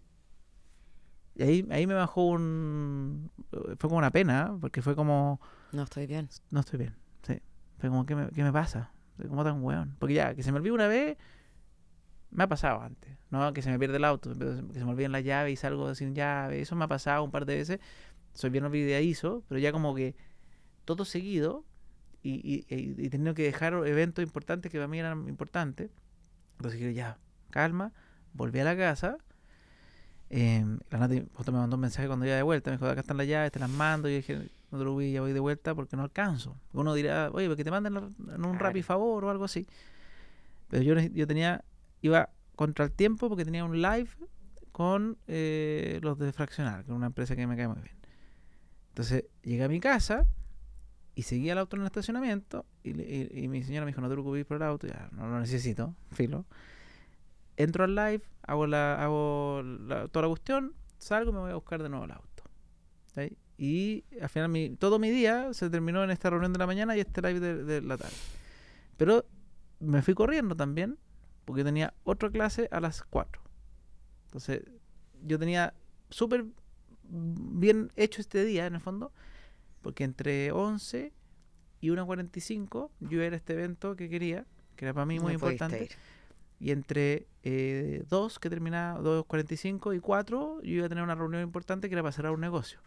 Y ahí me bajó fue como una pena, porque fue como... No estoy bien, sí. Fue como, ¿qué me pasa? ¿Cómo tan weón? Porque ya, que se me olvide una vez, me ha pasado antes, ¿no? Que se me pierde el auto, que se me olviden las llaves y salgo sin llave, eso me ha pasado un par de veces. Soy bien olvidadizo, pero ya como que todo seguido y teniendo que dejar eventos importantes que para mí eran importantes. Entonces dije, ya, calma, volví a la casa. La Nati justo me mandó un mensaje cuando iba de vuelta, me dijo, acá están las llaves, te las mando. Y yo dije, no te lo voy, ya voy de vuelta porque no alcanzo. Uno dirá, oye, porque te manden en un Rappi favor o algo así. Pero yo iba contra el tiempo porque tenía un live con los de Fraccionar, que es una empresa que me cae muy bien. Entonces llegué a mi casa y seguí el auto en el estacionamiento y mi señora me dijo, no te preocupes por el auto, ya no lo necesito, filo. Entro al live, hago toda la cuestión, salgo y me voy a buscar de nuevo el auto. ¿Sí? Y al final todo mi día se terminó en esta reunión de la mañana y este live de la tarde. Pero me fui corriendo también porque tenía otra clase a las 4. Entonces yo tenía súper bien hecho este día en el fondo, porque entre 11 y 1:45 yo era este evento que quería, que era para mí muy importante. Y entre 2, que terminaba 2:45, y 4, yo iba a tener una reunión importante que era para cerrar un negocio.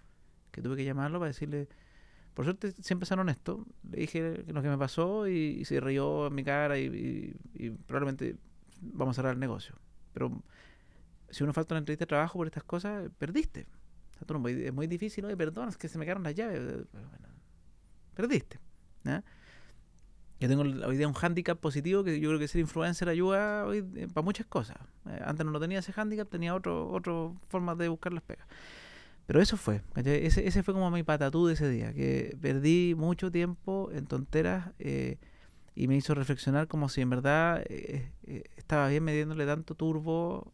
que tuve que llamarlo para decirle, por suerte siempre son honesto, le dije lo que me pasó y se rió en mi cara y probablemente vamos a cerrar el negocio. Pero si uno falta una entrevista de trabajo por estas cosas, perdiste. O sea, es muy difícil, oye, perdón, es que se me quedaron las llaves. Bueno, perdiste. ¿Ya? Yo tengo hoy día un hándicap positivo que yo creo que ser influencer ayuda hoy, para muchas cosas. Antes no tenía ese hándicap, tenía otro forma de buscar las pegas. Pero eso fue, ¿cachai? Ese fue como mi patatú de ese día, que perdí mucho tiempo en tonteras y me hizo reflexionar como si en verdad estaba bien metiéndole tanto turbo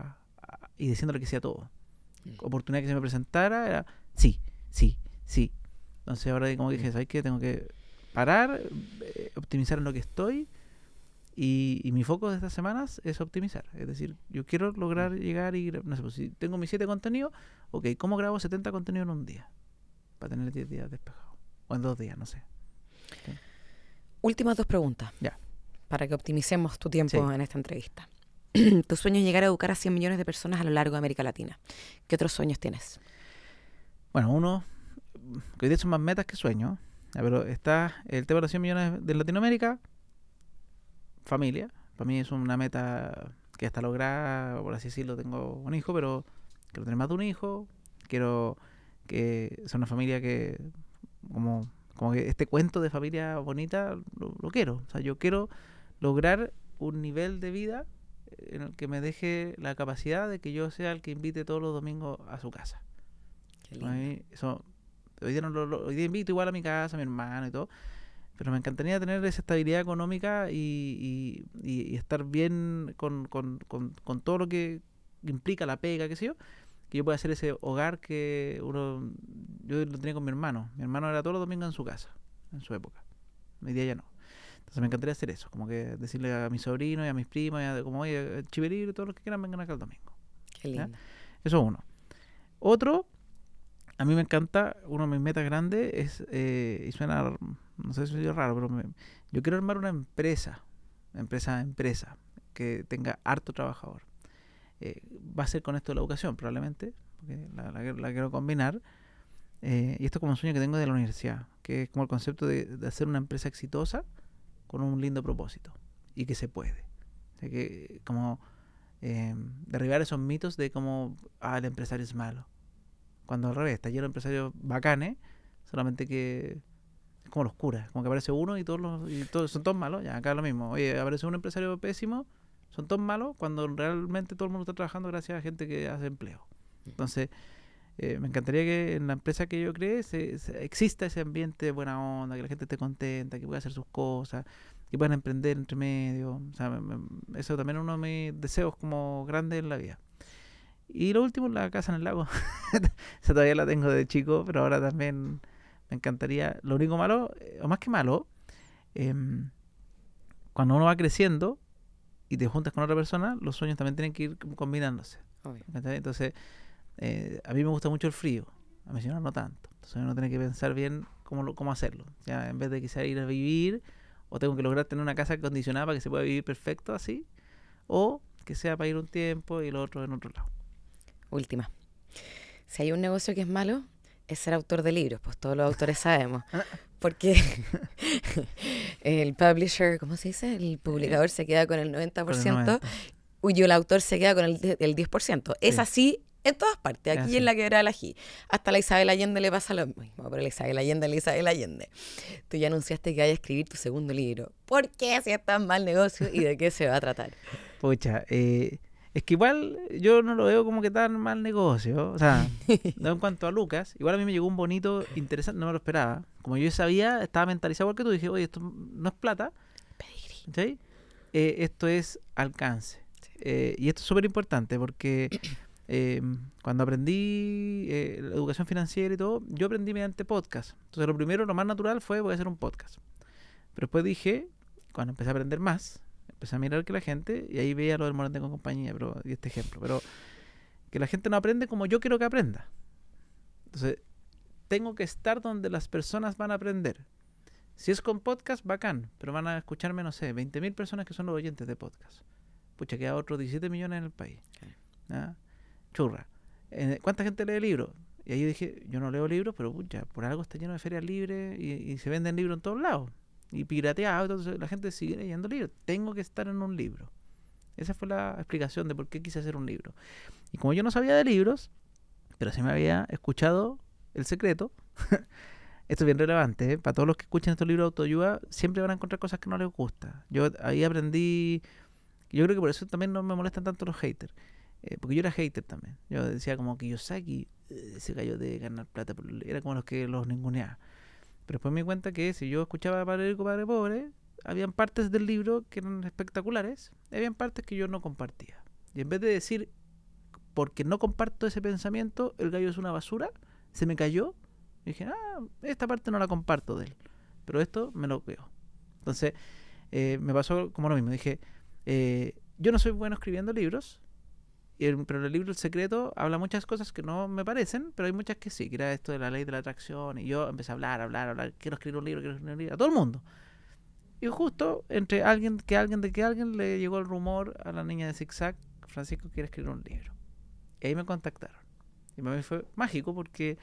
y diciéndole que sí a todo. Oportunidad que se me presentara era sí, sí, sí. Entonces ahora como dije, ¿sabes qué? Tengo que parar, optimizar en lo que estoy y mi foco de estas semanas es optimizar. Es decir, yo quiero lograr llegar y, no sé, pues si tengo mis 7 contenidos, ok, ¿cómo grabo 70 contenidos en un día? Para tener 10 días despejados. O en 2 días, no sé. ¿Sí? Últimas 2 preguntas. Ya. Para que optimicemos tu tiempo Sí. en esta entrevista. Tu sueño es llegar a educar a 100 millones de personas a lo largo de América Latina. ¿Qué otros sueños tienes? Bueno, uno, que hoy día son más metas que sueños, pero está el tema de los 100 millones de Latinoamérica, familia. Para mí es una meta que hasta lograr, por así decirlo, tengo un hijo, pero quiero tener más de un hijo, quiero que sea una familia que, como que este cuento de familia bonita, lo quiero. O sea, yo quiero lograr un nivel de vida en el que me deje la capacidad de que yo sea el que invite todos los domingos a su casa. Qué lindo. A mí eso, hoy día, hoy día invito igual a mi casa, a mi hermano y todo, pero me encantaría tener esa estabilidad económica y estar bien con todo lo que implica la pega, qué sé yo, que yo pueda hacer ese hogar que yo lo tenía con mi hermano. Mi hermano era todos los domingos en su casa, en su época. Hoy día ya no. Entonces me encantaría hacer eso, como que decirle a mis sobrinos y a mis primas, como, oye, Chiveril, todos los que quieran vengan acá el domingo. Qué lindo. ¿Ya? Eso es uno. Otro, a mí me encanta, una de mis metas grandes es, y suena, no sé si es raro, pero yo quiero armar una empresa, que tenga harto trabajador. Va a ser con esto de la educación, probablemente, porque la quiero combinar. Y esto es como un sueño que tengo de la universidad, que es como el concepto de hacer una empresa exitosa con un lindo propósito y que se puede. O sea, que como derribar esos mitos de como, el empresario es malo. Cuando al revés, está lleno de empresarios bacanes, solamente que es como los curas, como que aparece uno y todos son todos malos. Ya, acá es lo mismo. Oye, aparece un empresario pésimo, son todos malos, cuando realmente todo el mundo está trabajando gracias a gente que hace empleo. Entonces, me encantaría que en la empresa que yo cree exista ese ambiente de buena onda, que la gente esté contenta, que pueda hacer sus cosas, que puedan emprender entre medio. O sea, eso también es uno de mis deseos como grandes en la vida. Y lo último, la casa en el lago. Esa todavía la tengo de chico, pero ahora también me encantaría. Lo único malo, o más que malo, cuando uno va creciendo y te juntas con otra persona, los sueños también tienen que ir combinándose. Obvio. Entonces, a mí me gusta mucho el frío, a mi señora no tanto. Entonces uno tiene que pensar bien cómo hacerlo. Ya, en vez de quizá ir a vivir, o tengo que lograr tener una casa acondicionada para que se pueda vivir perfecto así, o que sea para ir un tiempo y lo otro en otro lado. Última. Si hay un negocio que es malo, es ser autor de libros, pues todos los autores sabemos. Porque el publisher, ¿cómo se dice? El publicador se queda con el 90%, Con el 90. y el autor se queda con el 10%. Es Sí. así en todas partes, Es aquí así. en la Quebrada del Ají. Hasta la Isabel Allende le pasa lo mismo, pero la Isabel Allende. Tú ya anunciaste que vayas a escribir tu segundo libro. ¿Por qué si es tan mal negocio y de qué se va a tratar? Pucha, es que igual yo no lo veo como que tan mal negocio. O sea, no en cuanto a Lucas, igual a mí me llegó un bonito, interesante, no me lo esperaba. Como yo sabía, estaba mentalizado porque tú dije, oye, esto no es plata, Pedigrí. ¿sí? Esto es alcance. Y esto es súper importante porque cuando aprendí la educación financiera y todo, yo aprendí mediante podcast. Entonces lo primero, lo más natural fue voy a hacer un podcast. Pero después dije, cuando empecé a aprender más, empecé a mirar que la gente, y ahí veía lo del Morante con compañía, y este ejemplo, pero que la gente no aprende como yo quiero que aprenda. Entonces, tengo que estar donde las personas van a aprender. Si es con podcast, bacán, pero van a escucharme, no sé, 20.000 personas que son los oyentes de podcast. Pucha, queda otros 17 millones en el país. ¿Ah? Churra. ¿Cuánta gente lee libros? Y ahí yo dije, yo no leo libros, pero pucha, por algo está lleno de ferias libres y se venden libros en todos lados. Y pirateado, entonces la gente sigue leyendo libros. Tengo que estar en un libro. Esa fue la explicación de por qué quise hacer un libro. Y como yo no sabía de libros, pero sí me había escuchado El Secreto, esto es bien relevante, ¿eh? Para todos los que escuchen estos libros de autoayuda, siempre van a encontrar cosas que no les gusta. Yo ahí aprendí, yo creo que por eso también no me molestan tanto los haters. Porque yo era hater también. Yo decía como Kiyosaki, ese gallo de ganar plata, era como los que los ninguneaba. Pero después me di cuenta que si yo escuchaba Padre Rico, Padre Pobre, habían partes del libro que eran espectaculares, y habían partes que yo no compartía. Y en vez de decir, porque no comparto ese pensamiento, el gallo es una basura, se me cayó, y dije, esta parte no la comparto de él, pero esto me lo veo. Entonces, me pasó como lo mismo. Dije, yo no soy bueno escribiendo libros, pero el libro El Secreto habla muchas cosas que no me parecen, pero hay muchas que sí, que era esto de la ley de la atracción, y yo empecé a hablar, quiero escribir un libro, a todo el mundo. Y justo entre alguien le llegó el rumor a la niña de Zigzag, Francisco quiere escribir un libro. Y ahí me contactaron. Y para mí fue mágico porque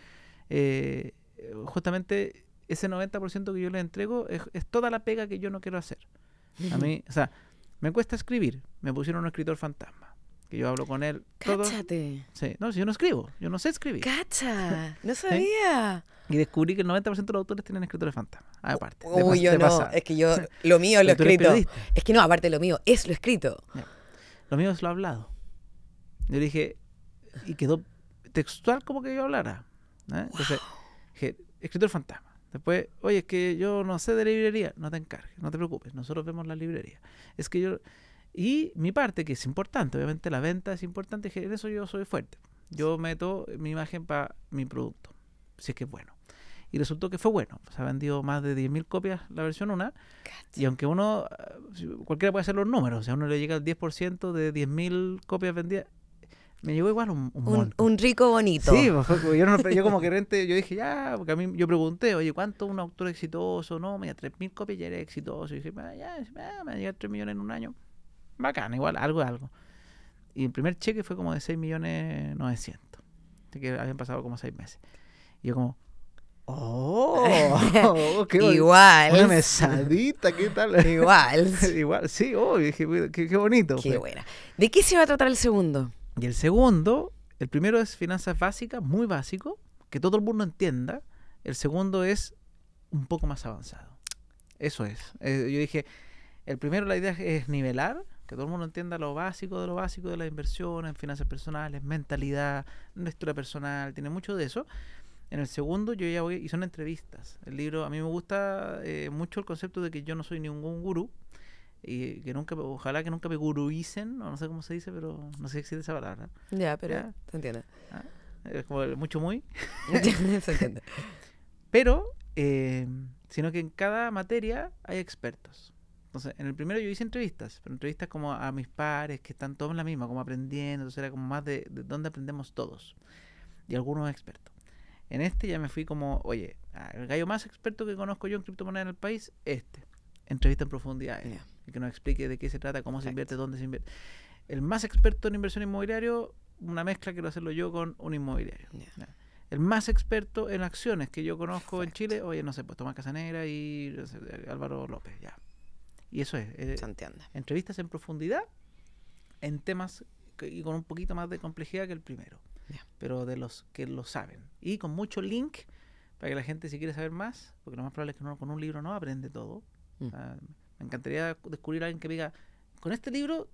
justamente ese 90% que yo le entrego es toda la pega que yo no quiero hacer. A mí, o sea, me cuesta escribir. Me pusieron un escritor fantasma. Que yo hablo con él. ¡Cáchate! Sí, no, si yo no escribo, yo no sé escribir. ¡Cacha! No sabía. Y descubrí que el 90% de los autores tienen escritores fantasmas. Aparte. Uy, yo no. Es que yo, lo mío es lo escrito. Es que no, aparte lo mío es lo escrito. Ya. Lo mío es lo hablado. Yo dije, y quedó textual como que yo hablara. Entonces, dije, escritor fantasma. Después, oye, es que yo no sé de librería. No te encargues, no te preocupes. Nosotros vemos la librería. Es que yo... Y mi parte, que es importante, obviamente la venta es importante, en eso yo soy fuerte. Yo meto mi imagen para mi producto, si es que es bueno. Y resultó que fue bueno. Se ha vendido más de 10.000 copias la versión 1. Y aunque cualquiera puede hacer los números, o sea, a uno le llega al 10% de 10.000 copias vendidas, me llegó igual un rico bonito. Sí, yo como que yo dije, ya, porque a mí yo pregunté, oye, ¿cuánto un autor exitoso? No, mira, 3.000 copias ya era exitoso. Y dije, ya, me van a llegar 3 millones en un año. Bacán, igual, algo. Y el primer cheque fue como de 6.900.000. Así que habían pasado como 6 meses. Y yo como, qué igual. Una mesadita, ¿qué tal? Igual. Igual, sí, dije, qué bonito. Qué buena. ¿De qué se va a tratar el segundo? Y el segundo, el primero es finanzas básicas, muy básico, que todo el mundo entienda. El segundo es un poco más avanzado. Eso es. Yo dije, el primero la idea es nivelar, que todo el mundo entienda lo básico de las inversiones, finanzas personales, mentalidad, lectura personal, tiene mucho de eso. En el segundo yo ya voy, y son entrevistas. El libro, a mí me gusta mucho el concepto de que yo no soy ningún gurú, y que ojalá que nunca me guruicen, no sé cómo se dice, pero no sé si existe esa palabra. Ya, pero ¿ya? Se entiende. Es como mucho muy. Se entiende. Pero, sino que en cada materia hay expertos. Entonces, en el primero yo hice entrevistas, pero entrevistas como a mis pares, que están todos en la misma, como aprendiendo, entonces era como más de dónde aprendemos todos, y algunos expertos. En este ya me fui como, oye, el gallo más experto que conozco yo en criptomonedas en el país, entrevista en profundidad, y que nos explique de qué se trata, cómo se invierte, dónde se invierte. El más experto en inversión inmobiliaria, una mezcla quiero hacerlo yo con un inmobiliario. El más experto en acciones que yo conozco en Chile, oye, no sé, pues Tomás Casanegra y no sé, Álvaro López, ya. Y eso es, entrevistas en profundidad en temas y con un poquito más de complejidad que el primero, pero de los que lo saben. Y con mucho link para que la gente, si quiere saber más, porque lo más probable es que uno con un libro no aprende todo. O sea, me encantaría descubrir a alguien que diga, con este libro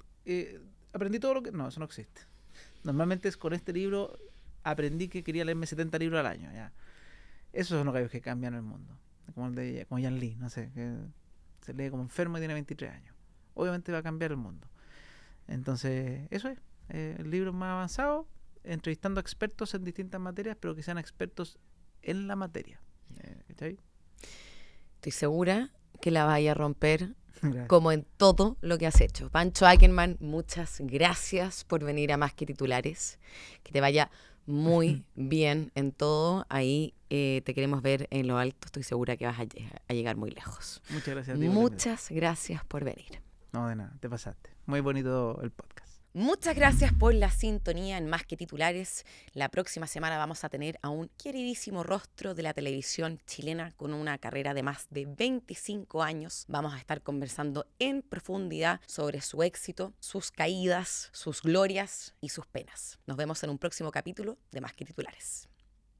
aprendí todo lo que... No, eso no existe. Normalmente es con este libro aprendí que quería leerme 70 libros al año. Ya. Esos son los gallos que cambian el mundo. Como Jan Lee, no sé, que se lee como enfermo y tiene 23 años. Obviamente va a cambiar el mundo. Entonces, eso es. El libro más avanzado, entrevistando a expertos en distintas materias, pero que sean expertos en la materia. ¿Está ahí? Estoy segura que la vaya a romper como en todo lo que has hecho. Pancho Ackerman, muchas gracias por venir a Más que Titulares. Que te vaya muy bien en todo. Ahí te queremos ver en lo alto. Estoy segura que vas a llegar muy lejos. Muchas gracias. Muchas gracias por venir. No, de nada, te pasaste. Muy bonito el podcast. Muchas gracias por la sintonía en Más que Titulares. La próxima semana vamos a tener a un queridísimo rostro de la televisión chilena con una carrera de más de 25 años. Vamos a estar conversando en profundidad sobre su éxito, sus caídas, sus glorias y sus penas. Nos vemos en un próximo capítulo de Más que Titulares.